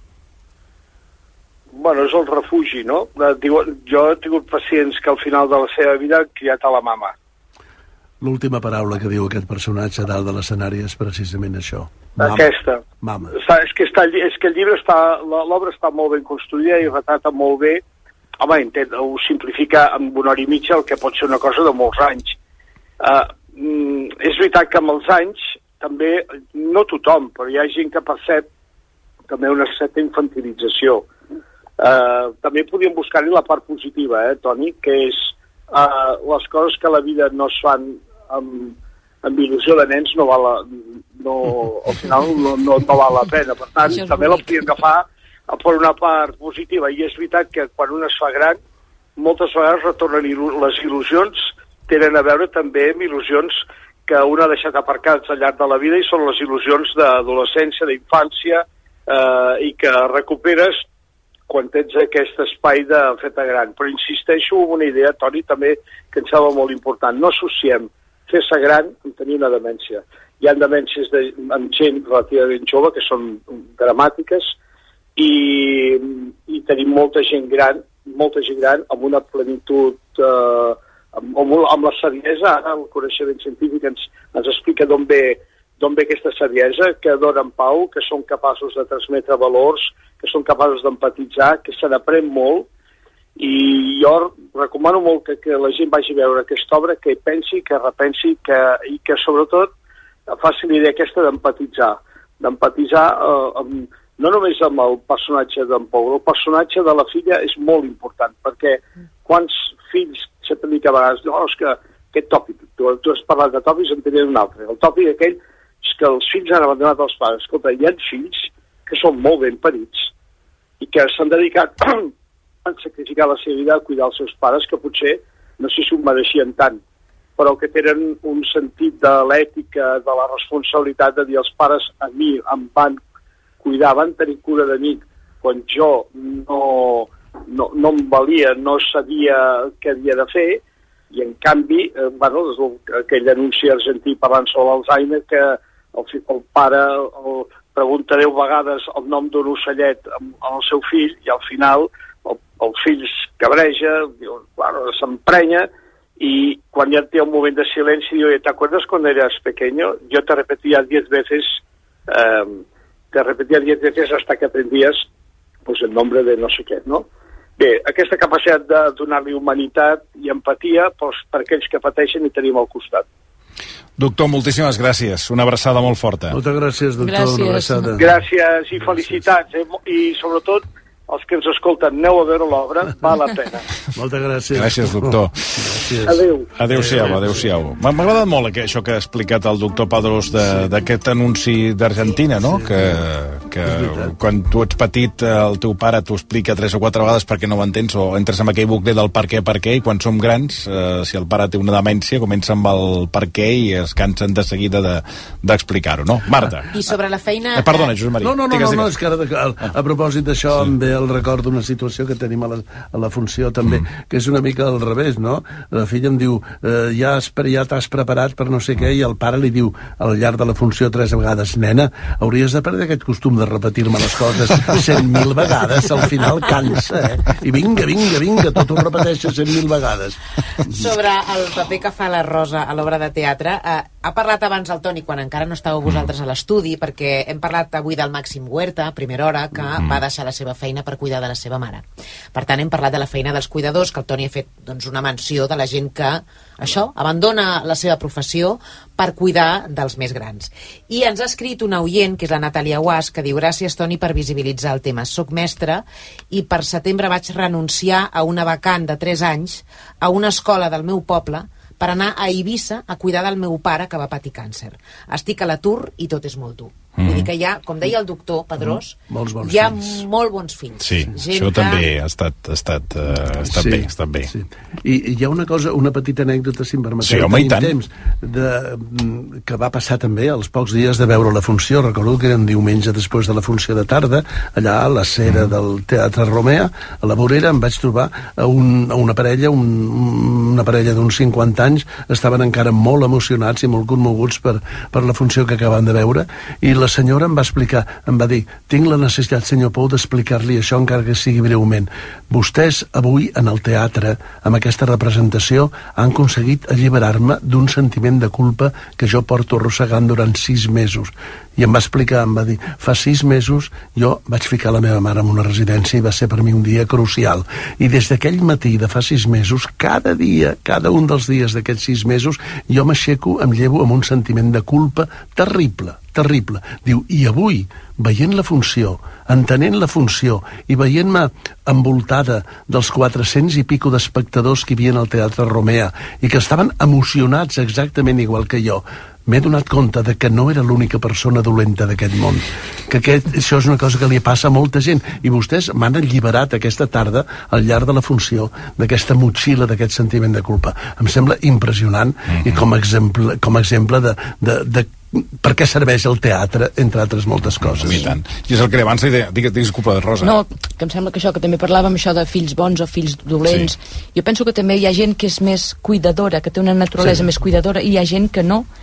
Bueno, és el refugi, no? Jo he tingut pacients que al final de la seva vida han criat a la mama.
L'última paraula que diu aquest personatge dalt de l'escenari és precisament això.
Mama. Aquesta.
Mama.
Està, és, que està, és que el llibre està... L'obra està molt ben construïda i retrata molt bé. Home, intent, ho simplifica amb una hora i mitja el que pot ser una cosa de molts anys. Uh, mm, és veritat que amb els anys també, no tothom, però hi ha gent que percep també una certa infantilització. Uh, també podíem buscar-hi la part positiva, eh, Toni, que és uh, les coses que a la vida no es fan amb, amb il·lusió de nens no val la, no, al final no, no, no val la pena. Per tant, també la podíem agafar per una part positiva. I és veritat que quan un es fa gran, moltes vegades retornen il·lu les il·lusions, tenen a veure també amb il·lusions que un ha deixat aparcats al llarg de la vida i són les il·lusions d'adolescència, d'infància, eh, i que recuperes quan tens aquest espai de feta gran. Però insisteixo en una idea, Toni, també que em sembla molt important. No associem fer-se gran amb tenir una demència. Hi ha demències de, amb gent relativament jove que són dramàtiques i, i tenim molta gent gran, molta gent gran amb una plenitud, eh, amb, amb la saviesa. Ara el coneixement científic ens, ens explica d'on ve, d'on ve aquesta saviesa, que donen pau, que són capaços de transmetre valors, que són capaços d'empatitzar, que se n'aprèn molt, i jo recomano molt que, que la gent vagi a veure aquesta obra, que pensi, que repensi, que, i que sobretot faci l'idea aquesta d'empatitzar, d'empatitzar eh, amb, no només amb el personatge d'en Pau, el personatge de la filla és molt important, perquè quants fills sempre dic a vegades, no, és que aquest tòpic, tu, tu has parlat de tòpics, en tenia un altre. El tòpic aquell és que els fills han abandonat els pares. Escolta, hi ha fills que són molt ben parits i que s'han dedicat a sacrificar la seva vida a cuidar els seus pares, que potser no sé si ho mereixien tant, però que tenen un sentit de l'ètica, de la responsabilitat de dir els pares a mi em van cuidar, van tenir cura de mi quan jo no, no, no em valia, no sabia què havia de fer, i en canvi, eh, bueno, aquell anunci argentí parlant sobre l'Alzheimer, que el, el pare el, pregunta deu vegades el nom d'un ocellet amb, amb el seu fill, i al final el, el fill es cabreja, diu, bueno, s'emprenya, y cuando ya tenía un momento de silencio, digo, ¿te acuerdas cuando eras pequeño? Yo te repetía diez veces, eh, te repetía diez veces hasta que aprendías pues, el nombre de no sé què, no? Bé, aquesta capacitat de donar-li humanitat i empatia pues, per aquells que pateixen i tenim al costat.
Doctor, moltíssimes gràcies. Una abraçada molt forta.
Moltes gràcies, doctor.
Gràcies.
Una abraçada.
Gràcies i felicitats. Eh? I sobretot, els que ens escolten, aneu a veure l'obra, val la pena.
Moltes gràcies.
Gràcies, doctor.
Gràcies.
Adéu.
Adéu-siau, adéu-siau. M'ha agradat molt això que ha explicat el doctor Padrós d'aquest anunci d'Argentina, no? Sí, que, que quan tu ets petit el teu pare t'ho explica tres o quatre vegades perquè no ho entens, o entres en aquell bucle del per què, per què, i quan som grans, eh, si el pare té una demència, comença amb el per què i es cansen de seguida d'explicar-ho, de, no? Marta.
I sobre la feina...
Eh, perdona, Josep Maria.
No, no, no,
digues,
no, no,
digues.
és que ara, a, a propòsit d'això, sí. em ve el record d'una situació que tenim a la, a la funció també, mm. que és una mica al revés, no? La filla em diu, eh, ja, has, ja t'has preparat per no sé què, i el pare li diu al llarg de la funció tres vegades, nena, hauries de perdre aquest costum de repetir-me les coses cent mil vegades, al final cansa, eh? I vinga, vinga, vinga, tot ho repeteixes cent mil vegades.
Sobre el paper que fa la Rosa a l'obra de teatre, eh, ha parlat abans el Toni, quan encara no estàveu vosaltres a l'estudi, perquè hem parlat avui del Màxim Huerta, a primera hora, que mm. va deixar la seva feina per cuidar de la seva mare. Per tant, hem parlat de la feina dels cuidadors, que el Toni ha fet doncs, una menció de la gent que, això, abandona la seva professió per cuidar dels més grans. I ens ha escrit una oient, que és la Natàlia Guas, que diu, gràcies, Toni, per visibilitzar el tema. Soc mestra i per setembre vaig renunciar a una vacant de tres anys a una escola del meu poble per anar a Eivissa a cuidar del meu pare que va patir càncer. Estic a l'atur i tot és molt dur. Mm. Vull dir que hi ha, com deia el doctor Padrós,
mm.
hi ha
fills.
molt bons fills.
Sí,
gent
això
que...
també ha estat, ha estat, uh, ha estat
sí,
bé, ha estat bé.
Sí. I, I hi ha una cosa, una petita anècdota, si em permeteu,
sí, home, i tant.
temps, de, que va passar també als pocs dies de veure la funció. Recordo que era un diumenge després de la funció de tarda, allà a la cera mm. del Teatre Romea, a la vorera, em vaig trobar a, un, a una parella, un, una parella d'uns cinquanta anys, estaven encara molt emocionats i molt commoguts per, per la funció que acaben de veure, i la senyora em va explicar, em va dir, tinc la necessitat, senyor Pou, d'explicar-li això encara que sigui breument. Vostès avui en el teatre, amb aquesta representació, han aconseguit alliberar-me d'un sentiment de culpa que jo porto arrossegant durant sis mesos. I em va explicar, em va dir, fa sis mesos jo vaig ficar la meva mare en una residència i va ser per mi un dia crucial. I des d'aquell matí de fa sis mesos, cada dia, cada un dels dies d'aquests sis mesos, jo m'aixeco, em llevo amb un sentiment de culpa terrible, terrible. Diu, i avui, veient la funció, entenent la funció i veient-me envoltada dels quatre-cents i pico d'espectadors que hi havia al Teatre Romea i que estaven emocionats exactament igual que jo, m'he donat compte de que no era l'única persona dolenta d'aquest món, que aquest, això és una cosa que li passa a molta gent, i vostès m'han alliberat aquesta tarda al llarg de la funció d'aquesta motxilla, d'aquest sentiment de culpa. Em sembla impressionant mm-hmm. i com a exemple, com a exemple de, de, de per què serveix el teatre, entre altres moltes coses.
I tant. I és el que abans li deia, digues, digues culpa de Rosa.
No, que em sembla que això, que també parlàvem això de fills bons o fills dolents, sí. Jo penso que també hi ha gent que és més cuidadora, que té una naturalesa sí. més cuidadora, i hi ha gent que no,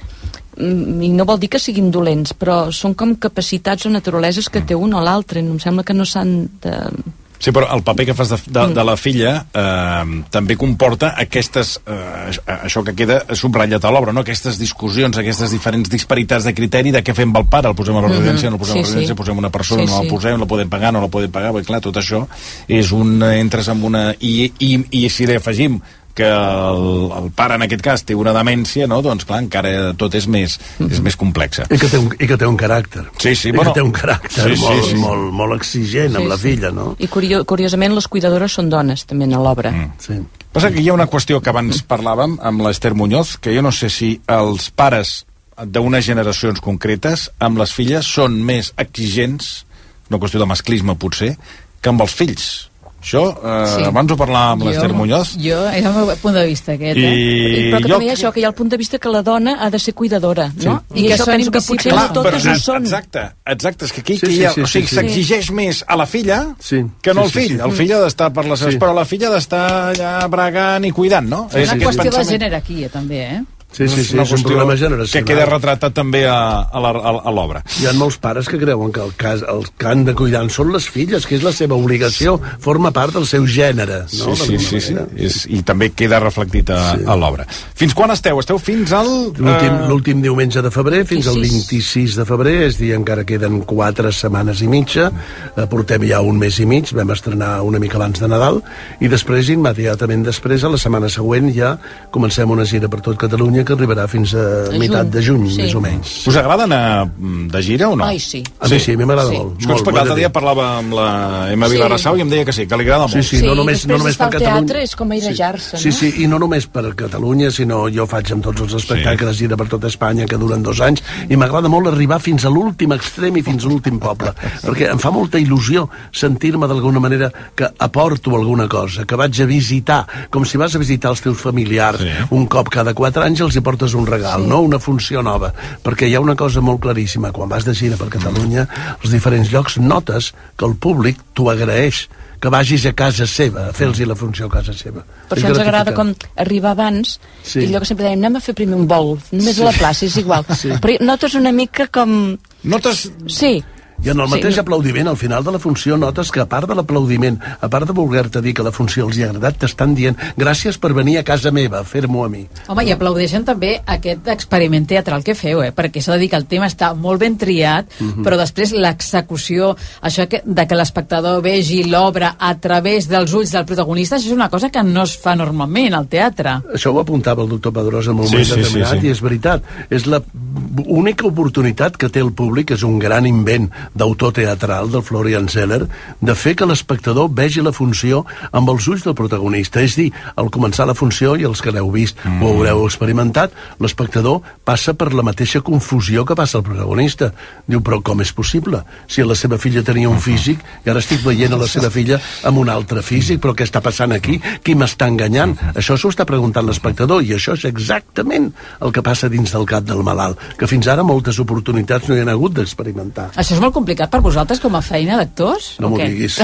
i no vol dir que siguin dolents, però són com capacitats o naturaleses que té un o l'altre, em sembla que no s'han de...
Sí, però el paper que fas de, de, de la filla eh, també comporta aquestes, eh, això que queda subratllat a l'obra, no? Aquestes discussions, aquestes diferents disparitats de criteri de què fem amb el pare, el posem a la residència, no el posem sí, a la residència, sí. posem una persona, sí, no la posem, la podem pagar, no la podem pagar, perquè clar, tot això és un... entres en una... I, i, i si li afegim que el, el pare en aquest cas té una demència, no? Doncs clar, encara tot és més, mm-hmm. és més complexa.
I que té un, i que té un caràcter.
Sí, sí,
I
bueno,
que té un caràcter
sí,
molt,
sí, sí.
molt, molt exigent sí, amb la filla, no?
I curio, curiosament les cuidadores són dones també a l'obra. Mm.
Sí.
Passa que hi ha una qüestió que abans parlàvem amb l'Ester Muñoz, que jo no sé si els pares d'unes generacions concretes amb les filles són més exigents, una qüestió de masclisme potser, que amb els fills. Això, eh, sí. abans ho parlàvem amb l'Ester Muñoz.
Jo, és el meu punt de vista, aquest,
I...
eh?
I, però que jo... també hi ha això, que hi ha el punt de vista que la dona ha de ser cuidadora, sí. no? I, I que això penso que potser no totes ho són.
Exacte, exacte, és que aquí
sí,
sí,
sí,
ha,
sí,
o sigui,
sí,
s'exigeix sí. més a la filla
sí.
que no
sí,
al fill.
Sí, sí.
El fill ha d'estar per les seves, sí. però la filla ha d'estar allà bregant i cuidant, no?
És una qüestió de gènere aquí, eh, també, eh?
Sí, sí, sí,
és,
és un problema generacional.
Que queda retratat també a, a, la, a l'obra.
Hi ha molts pares que creuen que el, cas, el que han de cuidar són les filles, que és la seva obligació, forma part del seu gènere. No?
Sí, sí, sí, sí. És, i també queda reflectit a, sí. a l'obra. Fins quan esteu? Esteu fins al...
L'últim uh... diumenge de febrer, fins al vint-i-sis de febrer, és dir, encara queden quatre setmanes i mitja, uh, portem ja un mes i mig, vam estrenar una mica abans de Nadal, i després, immediatament després, a la setmana següent, ja comencem una gira per tot Catalunya que arribarà fins a, a meitat de juny, sí. més o menys.
Us agrada anar de gira o no?
Ai, sí.
A mi sí, a mi m'agrada sí. molt.
És que l'altre dia parlava amb la Emma sí. Vilarassau i em deia que sí, que li agrada molt.
Sí, sí,
sí
no només, no només per Catalunya.
Teatre és com airejar-se,
sí.
no?
Sí, sí, i no només per Catalunya, sinó jo faig amb tots els espectacles sí. gira per tota Espanya que duren dos anys, i m'agrada molt arribar fins a l'últim extrem i fins a l'últim poble, perquè em fa molta il·lusió sentir-me d'alguna manera que aporto alguna cosa, que vaig a visitar, com si vas a visitar els teus familiars sí. un cop cada quatre anys els hi portes un regal, sí. no una funció nova, perquè hi ha una cosa molt claríssima, quan vas de gira per Catalunya, als diferents llocs notes que el públic t'ho agraeix, que vagis a casa seva, a fer-los la funció a casa seva.
Per això ens agrada com arribar abans, sí. i allò que sempre dèiem, anem a fer primer un vol, només sí. a la plaça, és igual. Sí. Però notes una mica com...
Notes...
Sí.
I en el mateix sí. aplaudiment, al final de la funció, notes que a part de l'aplaudiment, a part de voler-te dir que la funció els hi ha agradat, t'estan dient gràcies per venir a casa meva, a fer-m'ho a mi.
Home, i aplaudeixen també aquest experiment teatral que feu, eh? Perquè s'ha de dir que el tema està molt ben triat, uh-huh. però després l'execució, això que, de que l'espectador vegi l'obra a través dels ulls del protagonista, això és una cosa que no es fa normalment al teatre.
Això ho apuntava el doctor Pedrós en un moment
sí, sí,
determinat, sí, sí. i és veritat. És la única oportunitat que té el públic, és un gran invent d'autor teatral del Florian Zeller, de fer que l'espectador vegi la funció amb els ulls del protagonista. És dir, al començar la funció, i els que l'heu vist mm. o haureu experimentat, l'espectador passa per la mateixa confusió que passa el protagonista. Diu, però com és possible? Si la seva filla tenia un físic i ara estic veient a la seva filla amb un altre físic, però què està passant aquí? Qui m'està enganyant? Això s'ho està preguntant l'espectador, i això és exactament el que passa dins del cap del malalt, que fins ara moltes oportunitats no hi han hagut d'experimentar.
Això és molt complicat per vosaltres com a feina d'actors?
No m'ho diguis.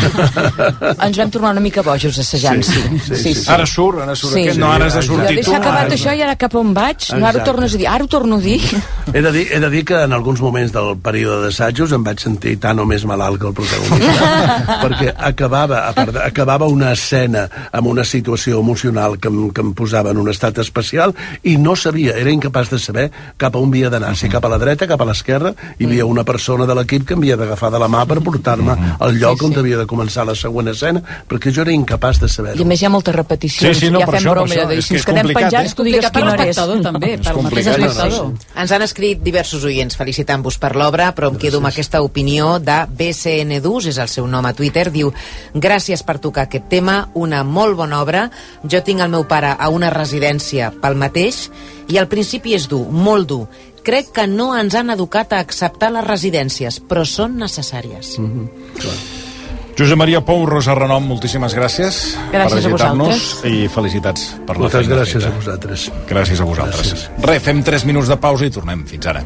Ens vam tornar una mica bojos assajant, sí.
Sí, sí, sí, sí.
Ara surt, ara surt sí. aquest, no, ara has de sortir tu.
S'ha acabat això i ara cap on vaig? No, ara ho tornes a dir, ara ho torno a dir.
He de dir, he de dir que en alguns moments del període d'assajos em vaig sentir tan o més malalt que el protagonista, perquè acabava, a part de, acabava una escena amb una situació emocional que em, que em posava en un estat especial i no sabia, era incapaç de saber cap a on havia d'anar, si cap a la dreta, cap a l'esquerra, hi havia una persona de l'equip que m'havia d'agafar de la mà per portar-me al lloc sí, sí. on havia de començar la següent escena, perquè jo era incapaç de saber-ho.
I a més hi ha moltes repeticions,
sí, sí, no,
ja fem
això,
broma, allò de si ens quedem penjats, tu digues quina hora és.
També, per mateix espectador.
Ens han escrit diversos oients felicitant-vos per l'obra, però em quedo amb aquesta opinió de B C N Dus, és el seu nom a Twitter, diu: gràcies per tocar aquest tema, una molt bona obra. Jo tinc el meu pare a una residència pel mateix i al principi és dur, molt dur. Crec que no ens han educat a acceptar les residències, però són necessàries.
Mm-hmm. Clar. Josep Maria Pou, Rosa Renom, moltíssimes gràcies,
gràcies
per visitar-nos
i
felicitats per la
Moltes
feina
gràcies
feta.
a vosaltres.
Gràcies a vosaltres. Gràcies. Re, fem tres minuts de pausa i tornem. Fins ara.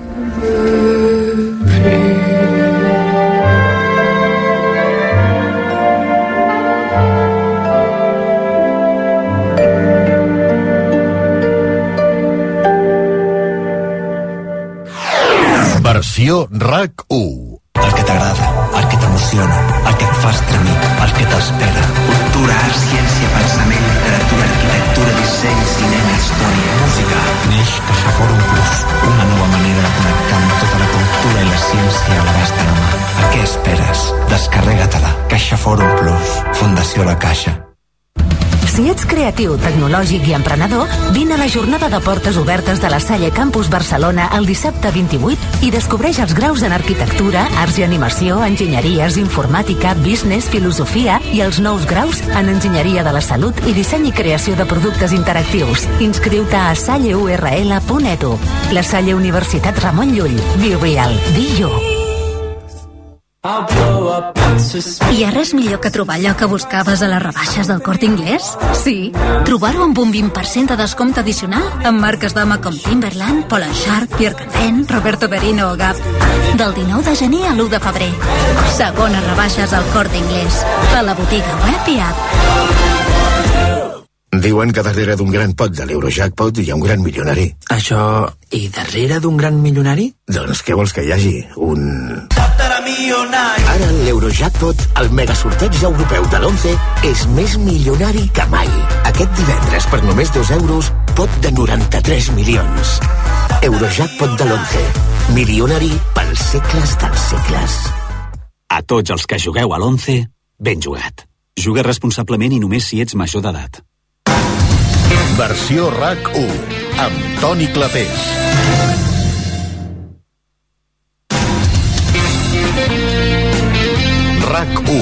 Versió RAC u.
El que t'agrada, el que t'emociona, el que et fa estremir, el que t'espera. Cultura, art, ciència, pensament, literatura, arquitectura, disseny, cinema, història, música. Neix CaixaForum Plus, una nova manera de connectar amb tota la cultura i la ciència a l'abast de la mà. A què esperes? Descarrega-te-la. CaixaForum Plus, Fundació La Caixa.
Si ets creatiu, tecnològic i emprenedor, vine a la jornada de portes obertes de la Salle Campus Barcelona el dissabte vint-i-vuit i descobreix els graus en arquitectura, arts i animació, enginyeries, informàtica, business, filosofia i els nous graus en enginyeria de la salut i disseny i creació de productes interactius. Inscriu-te a salle u r l punt e d u. La Salle Universitat Ramon Llull. Be real. Be you.
Hi ha res millor que trobar allò que buscaves a les rebaixes del Corte Inglés? Sí. Trobar-ho amb un vint per cent de descompte addicional amb marques d'home com Timberland, Polar Shark, Pierre Cardin, Roberto Berino o Gap. Del dinou de gener a l'u de febrer. Segones rebaixes al Corte Inglés. A la botiga web i app.
Diuen que darrere d'un gran pot de l'Eurojackpot hi ha un gran milionari.
Això... i darrere d'un gran milionari?
Doncs què vols que hi hagi? Un... Ara l'Eurojackpot, el megasorteig europeu de l'onze, és més milionari que mai. Aquest divendres, per només dos euros, pot de noranta-tres milions. Eurojackpot de l'onze. Milionari pels segles dels segles.
A tots els que jugueu a l'onze, ben jugat. Juga responsablement i només si ets major d'edat.
Versió RAC u, amb Toni Clapés. RAC u.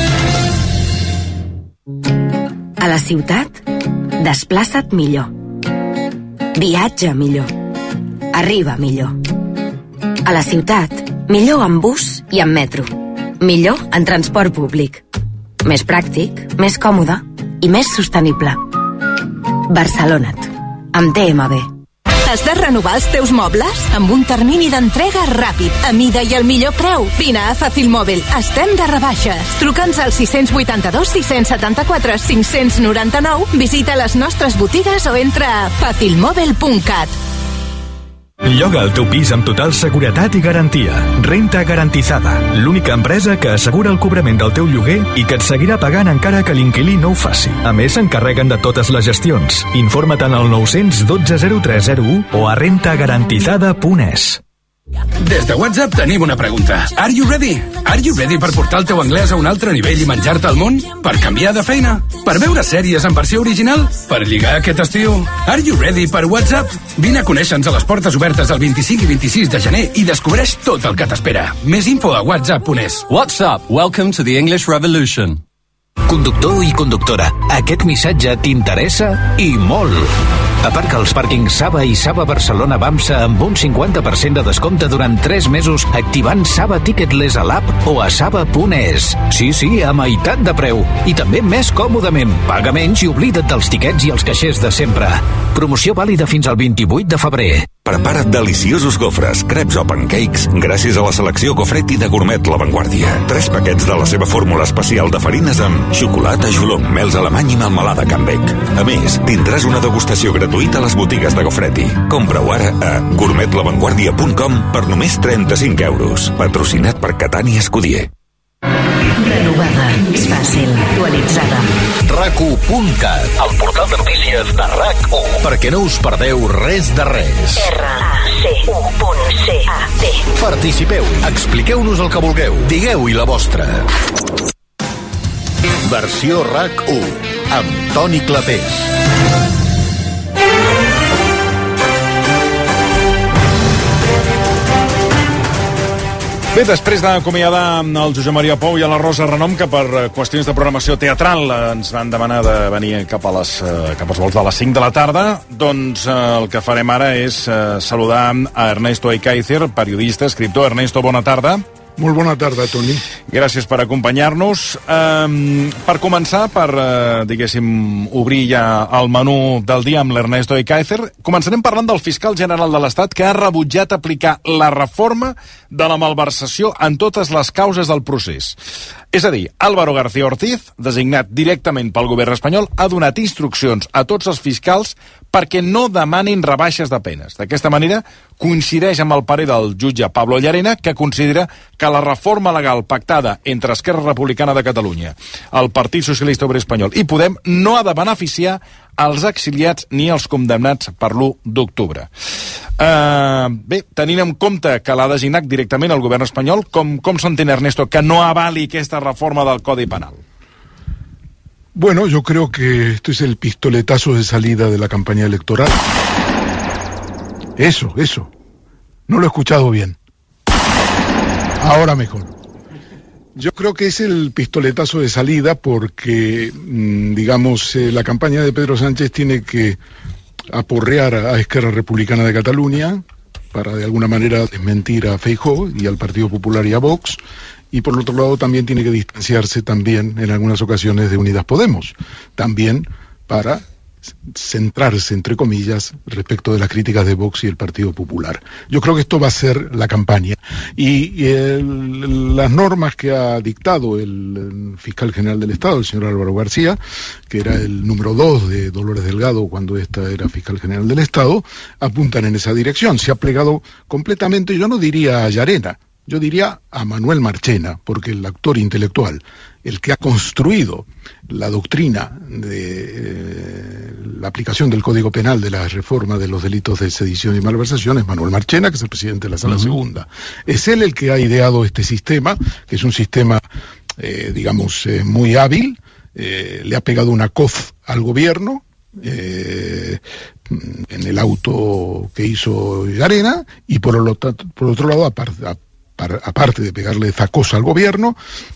A la ciutat, desplaça't millor. Viatja millor. Arriba millor. A la ciutat, millor en bus i en metro. Millor en transport públic. Més pràctic, més còmode i més sostenible. Barcelona't, amb T M B.
Has de renovar els teus mobles? Amb un termini d'entrega ràpid, a mida i al millor preu. Vine a Fàcil Mòbil. Estem de rebaixes. Truca'ns al sis vuit dos, sis set quatre, cinc nou nou, visita les nostres botigues o entra a fàcil mòbil punt cat.
Lloga el teu pis amb total seguretat i garantia. Renta Garantizada, l'única empresa que assegura el cobrament del teu lloguer i que et seguirà pagant encara que l'inquilí no ho faci. A més, s'encarreguen de totes les gestions. Informa't en el nou dotze zero tres zero u o a renta garantizada punt es.
Des de WhatsApp tenim una pregunta. Are you ready? Are you ready per portar el teu anglès a un altre nivell i menjar-te el món? Per canviar de feina? Per veure sèries en versió original? Per lligar aquest estiu? Are you ready per WhatsApp? Vine a conèixer-nos a les portes obertes el vint-i-cinc i vint-i-sis de gener i descobreix tot el que t'espera. Més info a whatsapp punt es.
WhatsApp, welcome to the English Revolution.
Conductor i conductora, aquest missatge t'interessa i molt. Aparca als pàrquings Saba i Saba Barcelona Bamsa amb un cinquanta per cent de descompte durant tres mesos activant Saba Ticketless a l'app o a saba punt es. Sí, sí, a meitat de preu. I també més còmodament. Paga menys i oblida't dels tiquets i els caixers de sempre. Promoció vàlida fins al vint-i-vuit de febrer.
Prepara't deliciosos gofres, crepes o pancakes gràcies a la selecció Gofretti de Gourmet La Vanguardia. Tres paquets de la seva fórmula especial de farines amb xocolata, jolong, mels alemany i melmelada Canbec. A més, tindràs una degustació gratuïta a les botigues de Gofretti. Compra-ho ara a gourmet la vanguardia punt com per només trenta-cinc euros. Patrocinat per Catània Escudier.
Renovada. És fàcil. Actualitzada.
rac u punt cat, el portal de notícies de RAC u, perquè no us perdeu res de res.
R A C U punt C A T.
Participeu, expliqueu-nos el que vulgueu, digueu-hi la vostra. Versió RAC u, amb Toni Clapés.
Bé, després d'acomiadar el Josep Maria Pou i a la Rosa Renom, que per qüestions de programació teatral ens van demanar de venir cap, a les, cap als vols de les cinc de la tarda, doncs eh, el que farem ara és eh, saludar a Ernesto Ekaizer, periodista, escriptor. Ernesto, bona tarda.
Molt bona tarda, Toni.
Gràcies per acompanyar-nos. Um, per començar, per, uh, diguéssim, obrir ja el menú del dia amb l'Ernesto Ekaizer, començarem parlant del fiscal general de l'Estat, que ha rebutjat aplicar la reforma de la malversació en totes les causes del procés. És a dir, Álvaro García Ortiz, designat directament pel govern espanyol, ha donat instruccions a tots els fiscals perquè no demanin rebaixes de penes. D'aquesta manera, coincideix amb el parer del jutge Pablo Llarena, que considera que la reforma legal pactada entre Esquerra Republicana de Catalunya, el Partit Socialista Obrer Espanyol i Podem no ha de beneficiar els exiliats ni els condemnats per l'u d'octubre. Uh, bé, tenint en compte que l'ha designat directament el govern espanyol, com, com s'entén, Ernesto, que no avali aquesta reforma del Codi Penal?
Bueno, yo creo que esto es el pistoletazo de salida de la campaña electoral. Eso, eso. No lo he escuchado bien. Ahora mejor. Yo creo que es el pistoletazo de salida porque, digamos, eh, la campaña de Pedro Sánchez tiene que aporrear a Esquerra Republicana de Cataluña para de alguna manera desmentir a Feijóo y al Partido Popular y a Vox, y por otro lado también tiene que distanciarse también en algunas ocasiones de Unidas Podemos, también para centrarse, entre comillas, respecto de las críticas de Vox y el Partido Popular. Yo creo que esto va a ser la campaña. Y, y el, las normas que ha dictado el, el fiscal general del Estado, el señor Álvaro García, que era el número dos de Dolores Delgado cuando esta era fiscal general del Estado, apuntan en esa dirección. Se ha plegado completamente, yo no diría a Llarena, yo diría a Manuel Marchena, porque el actor intelectual, el que ha construido la doctrina de eh, la aplicación del Código Penal de la reforma de los delitos de sedición y malversación, es Manuel Marchena, que es el presidente de la Sala uh-huh. Segunda. Es él el que ha ideado este sistema, que es un sistema, eh, digamos, eh, muy hábil, eh, le ha pegado una coz al gobierno, eh, en el auto que hizo Llarena, y por, lo, por otro lado, aparte, aparte de pegarle esa cosa al gobierno,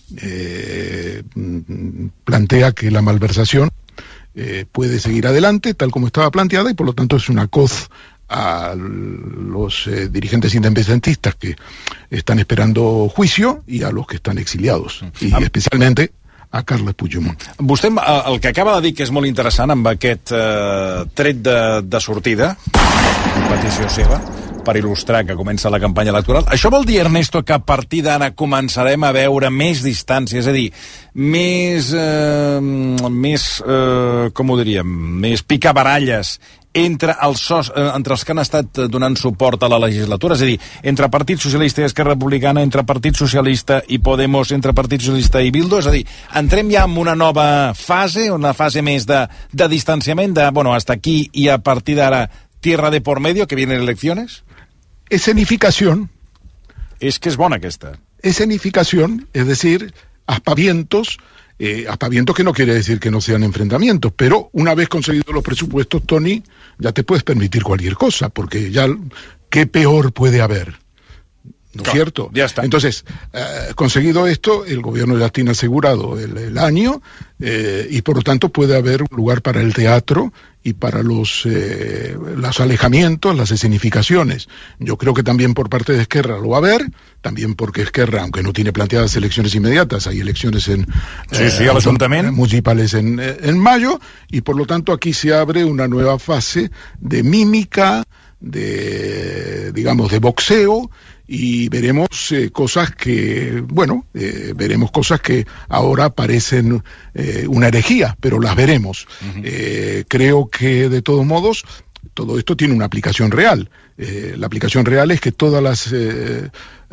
eh, plantea que la malversación eh, puede seguir adelante tal como estaba planteada y por lo tanto es una coz a los eh, dirigentes independentistas que están esperando juicio y a los que están exiliados, y especialmente a Carles Puigdemont.
Vostè el que acaba de dir que és molt interessant amb aquest eh, tret de, de sortida, petició seva, per il·lustrar que comença la campanya electoral. Això vol dir, Ernesto, que a partir d'ara començarem a veure més distància, és a dir, més, eh, més eh, com ho diríem, més picabaralles entre els, sos, eh, entre els que han estat donant suport a la legislatura, és a dir, entre Partit Socialista i Esquerra Republicana, entre Partit Socialista i Podemos, entre Partit Socialista i Bildu, és a dir, entrem ja en una nova fase, una fase més de, de distanciament, de, bueno, hasta aquí i a partir d'ara tierra de por medio, que vienen elecciones?
Escenificación.
Es que es buena que está.
Escenificación, es decir, aspavientos, eh, aspavientos que no quiere decir que no sean enfrentamientos, pero una vez conseguidos los presupuestos, Tony, ya te puedes permitir cualquier cosa, porque ya, ¿qué peor puede haber? ¿No es claro, cierto?
Ya está.
Entonces, eh, conseguido esto, el gobierno ya tiene asegurado el, el año eh, y por lo tanto puede haber un lugar para el teatro y para los, eh, los alejamientos, las escenificaciones. Yo creo que también por parte de Esquerra lo va a haber, también porque Esquerra, aunque no tiene planteadas elecciones inmediatas, hay elecciones en
sí, eh, sí, al
municipales en, en mayo, y por lo tanto aquí se abre una nueva fase de mímica, de, digamos, de boxeo, y veremos eh, cosas que, bueno, eh, veremos cosas que ahora parecen eh, una herejía, pero las veremos. Uh-huh. Eh, creo que, de todos modos, todo esto tiene una aplicación real. Eh, la aplicación real es que todas las eh,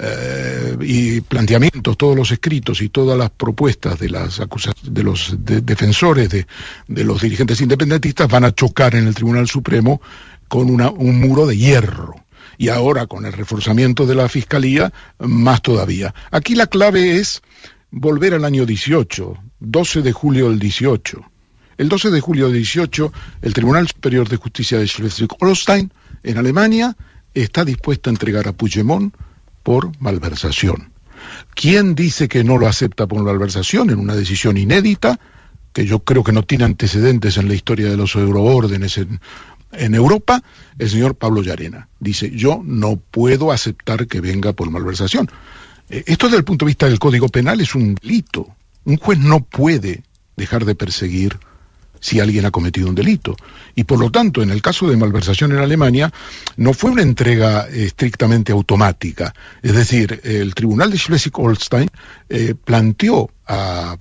eh, y planteamientos, todos los escritos y todas las propuestas de las acusa de los de, defensores de, de los dirigentes independentistas van a chocar en el Tribunal Supremo con una, un muro de hierro. Y ahora, con el reforzamiento de la Fiscalía, más todavía. Aquí la clave es volver al año dieciocho, doce de julio del dieciocho. El doce de julio del dieciocho, el Tribunal Superior de Justicia de Schleswig-Holstein, en Alemania, está dispuesta a entregar a Puigdemont por malversación. ¿Quién dice que no lo acepta por malversación en una decisión inédita, que yo creo que no tiene antecedentes en la historia de los euroórdenes en, en Europa? El señor Pablo Llarena dice, yo no puedo aceptar que venga por malversación. Eh, esto desde el punto de vista del Código Penal es un delito. Un juez no puede dejar de perseguir si alguien ha cometido un delito. Y por lo tanto, en el caso de malversación en Alemania, no fue una entrega eh, estrictamente automática. Es decir, el Tribunal de Schleswig-Holstein eh, planteó a,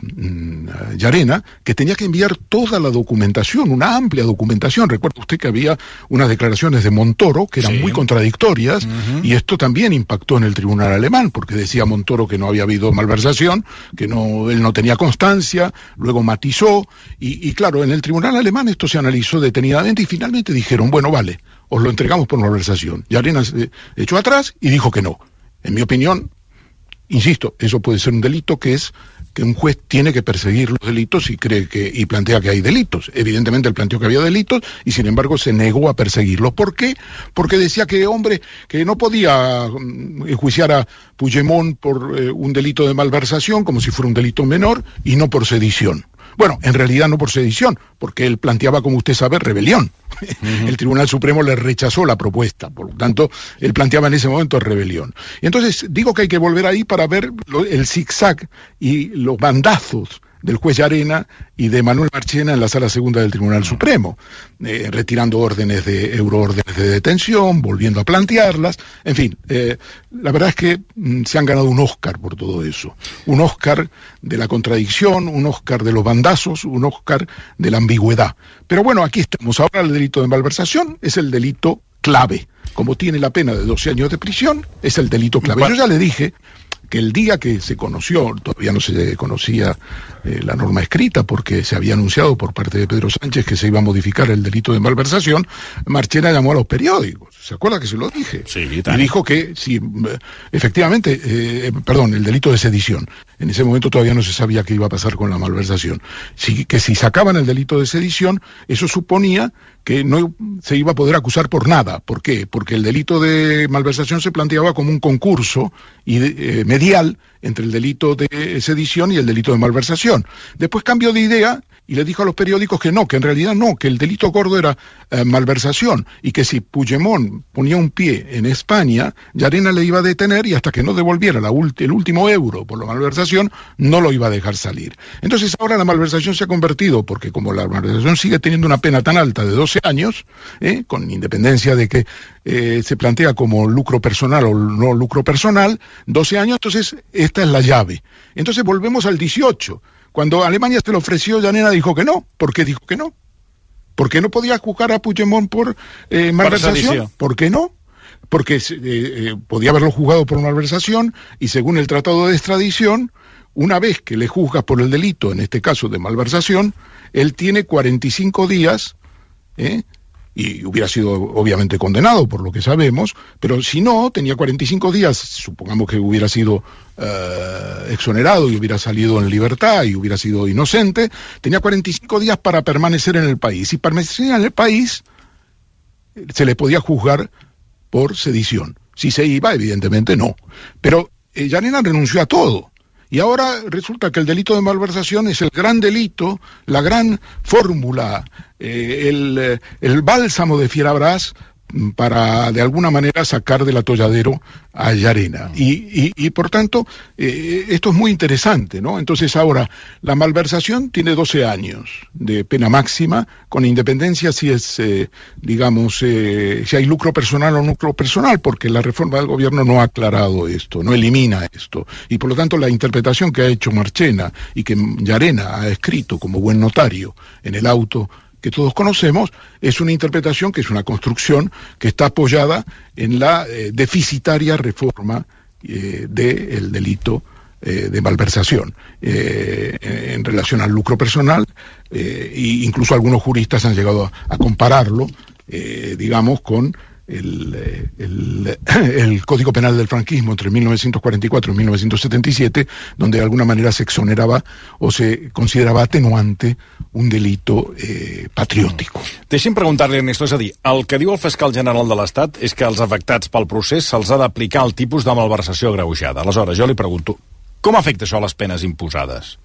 a Llarena que tenía que enviar toda la documentación, una amplia documentación. Recuerda usted que había unas declaraciones de Montoro que eran sí. muy contradictorias, uh-huh. y esto también impactó en el tribunal alemán, porque decía Montoro que no había habido malversación, que no, él no tenía constancia, luego matizó, y, y claro, en el tribunal alemán esto se analizó detenidamente y finalmente dijeron, bueno, vale, os lo entregamos por malversación. Llarena se echó atrás y dijo que no. En mi opinión, insisto, eso puede ser un delito que es que un juez tiene que perseguir los delitos y cree que y plantea que hay delitos. Evidentemente él planteó que había delitos y sin embargo se negó a perseguirlos. ¿Por qué? Porque decía que, hombre, que no podía um, enjuiciar a Puigdemont por eh, un delito de malversación como si fuera un delito menor y no por sedición. Bueno, en realidad no por sedición, porque él planteaba, como usted sabe, rebelión. Uh-huh. El Tribunal Supremo le rechazó la propuesta, por lo tanto, él planteaba en ese momento rebelión. Y entonces digo que hay que volver ahí para ver lo, el zigzag y los bandazos del juez Llarena y de Manuel Marchena en la Sala Segunda del Tribunal Supremo, eh, retirando órdenes de euroórdenes de detención, volviendo a plantearlas, en fin, eh, la verdad es que mm, se han ganado un Oscar por todo eso, un Oscar de la contradicción, un Oscar de los bandazos, un Oscar de la ambigüedad. Pero bueno, aquí estamos. Ahora el delito de malversación es el delito clave. Como tiene la pena de doce años de prisión, es el delito clave. Yo ya le dije que el día que se conoció, todavía no se conocía eh, la norma escrita porque se había anunciado por parte de Pedro Sánchez que se iba a modificar el delito de malversación, Marchena llamó a los periódicos. ¿Se acuerda que se lo dije?
Sí,
y dijo que sí, efectivamente, eh, perdón, el delito de sedición. En ese momento todavía no se sabía qué iba a pasar con la malversación. Sí, que si sacaban el delito de sedición, eso suponía que no se iba a poder acusar por nada. ¿Por qué? Porque el delito de malversación se planteaba como un concurso y eh, medial entre el delito de sedición y el delito de malversación. Después cambió de idea y le dijo a los periódicos que no, que en realidad no, que el delito gordo era eh, malversación y que si Puigdemont ponía un pie en España, Llarena le iba a detener y hasta que no devolviera la ulti- el último euro por la malversación, no lo iba a dejar salir. Entonces ahora la malversación se ha convertido, porque como la malversación sigue teniendo una pena tan alta de doce años, eh, con independencia de que eh, se plantea como lucro personal o no lucro personal, doce años, entonces esta es la llave. Entonces volvemos al dieciocho. Cuando Alemania se lo ofreció, Llarena dijo que no. ¿Por qué dijo que no? ¿Por qué no podía juzgar a Puigdemont por eh, malversación? ¿Por qué no? Porque eh, eh, podía haberlo juzgado por malversación y según el Tratado de Extradición, una vez que le juzgas por el delito, en este caso de malversación, él tiene cuarenta y cinco días, ¿eh? y hubiera sido obviamente condenado por lo que sabemos, pero si no, tenía cuarenta y cinco días, supongamos que hubiera sido uh, exonerado y hubiera salido en libertad y hubiera sido inocente, tenía cuarenta y cinco días para permanecer en el país, y permanecer en el país se le podía juzgar por sedición. Si se iba, evidentemente no, pero eh, Llarena renunció a todo. Y ahora resulta que el delito de malversación es el gran delito, la gran fórmula, eh, el, el bálsamo de Fierabras para de alguna manera sacar del atolladero a Llarena. Y, y, y por tanto, eh, esto es muy interesante, ¿no? Entonces ahora, la malversación tiene doce años de pena máxima, con independencia si es, eh, digamos, eh, si hay lucro personal o no lucro personal, porque la reforma del gobierno no ha aclarado esto, no elimina esto. Y por lo tanto, la interpretación que ha hecho Marchena y que Llarena ha escrito como buen notario en el auto que todos conocemos, es una interpretación que es una construcción que está apoyada en la eh, deficitaria reforma eh, del delito eh, de malversación eh, en relación al lucro personal, eh, e incluso algunos juristas han llegado a, a compararlo, eh, digamos, con El, el, el Código Penal del franquismo entre mil novecientos cuarenta y cuatro y mil novecientos setenta y siete, donde de alguna manera se exonerava o se considerava atenuante un delito eh, patriòtic.
Deixi'm preguntar-li, Ernesto, és a dir, el que diu el fiscal general de l'Estat és que als afectats pel procés se'ls ha d'aplicar el tipus de malversació agreujada. Aleshores, jo li pregunto, com afecta això a les penes imposades?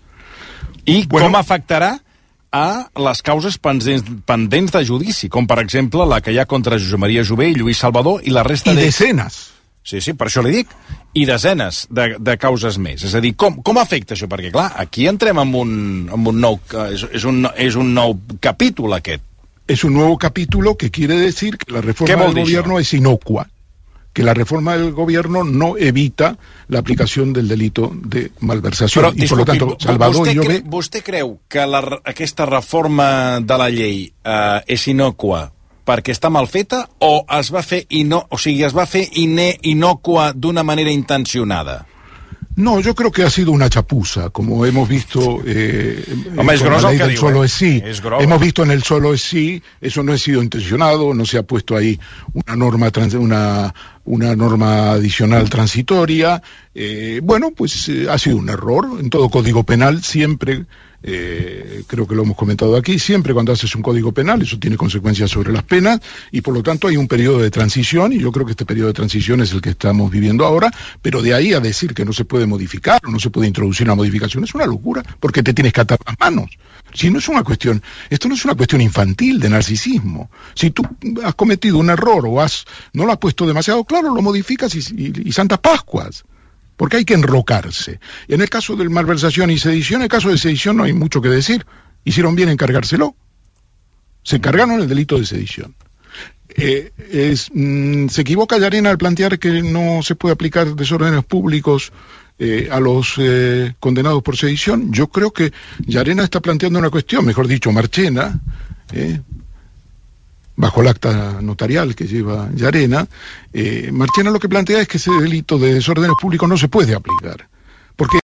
I bueno, com afectarà a les causes pendents, pendents de judici, com per exemple la que hi ha contra Josep Maria Jové i Lluís Salvador i la resta
de...
I
desenes.
Sí, sí, per això li dic. I desenes de, de causes més. És a dir, com, com afecta això? Perquè, clar, aquí entrem en un, en un nou... És, és, un, és un nou capítol, aquest.
És un nou capítol que quiere decir que la reforma del gobierno es inocua. Que la reforma del gobierno no evita la aplicación del delito de malversación.
Però,
y por lo tanto, Salvador
vostè,
y Llobé...
cre, vostè creu que la, aquesta reforma de la llei eh, és inocua perquè està mal feta o es va fer, ino, o sigui, es va fer ine, inocua d'una manera intencionada?
No, yo creo que ha sido una chapuza, como hemos visto eh,
Home,
con la ley del
diu,
solo
eh?
es sí.
Es
hemos visto en el solo es sí, eso no ha sido intencionado, no se ha puesto ahí una norma trans, una una norma adicional transitoria. Eh, bueno, pues eh, ha sido un error. En todo código penal siempre, eh, creo que lo hemos comentado aquí, siempre cuando haces un código penal eso tiene consecuencias sobre las penas y por lo tanto hay un periodo de transición y yo creo que este periodo de transición es el que estamos viviendo ahora, pero de ahí a decir que no se puede modificar o no se puede introducir una modificación es una locura porque te tienes que atar las manos. Si no es una cuestión, esto no es una cuestión infantil de narcisismo. Si tú has cometido un error o has no lo has puesto demasiado claro, lo modificas y, y, y Santas Pascuas. Porque hay que enrocarse. En el caso de malversación y sedición, en el caso de sedición no hay mucho que decir. Hicieron bien en cargárselo. Se cargaron el delito de sedición. Eh, es, mmm, se equivoca Llarena al plantear que no se puede aplicar desórdenes públicos eh, a los eh, condenados por sedición. Yo creo que Llarena está planteando una cuestión, mejor dicho, Marchena, eh, bajo el acta notarial que lleva Llarena, eh, Marchena lo que plantea es que ese delito de desórdenes públicos no se puede aplicar, porque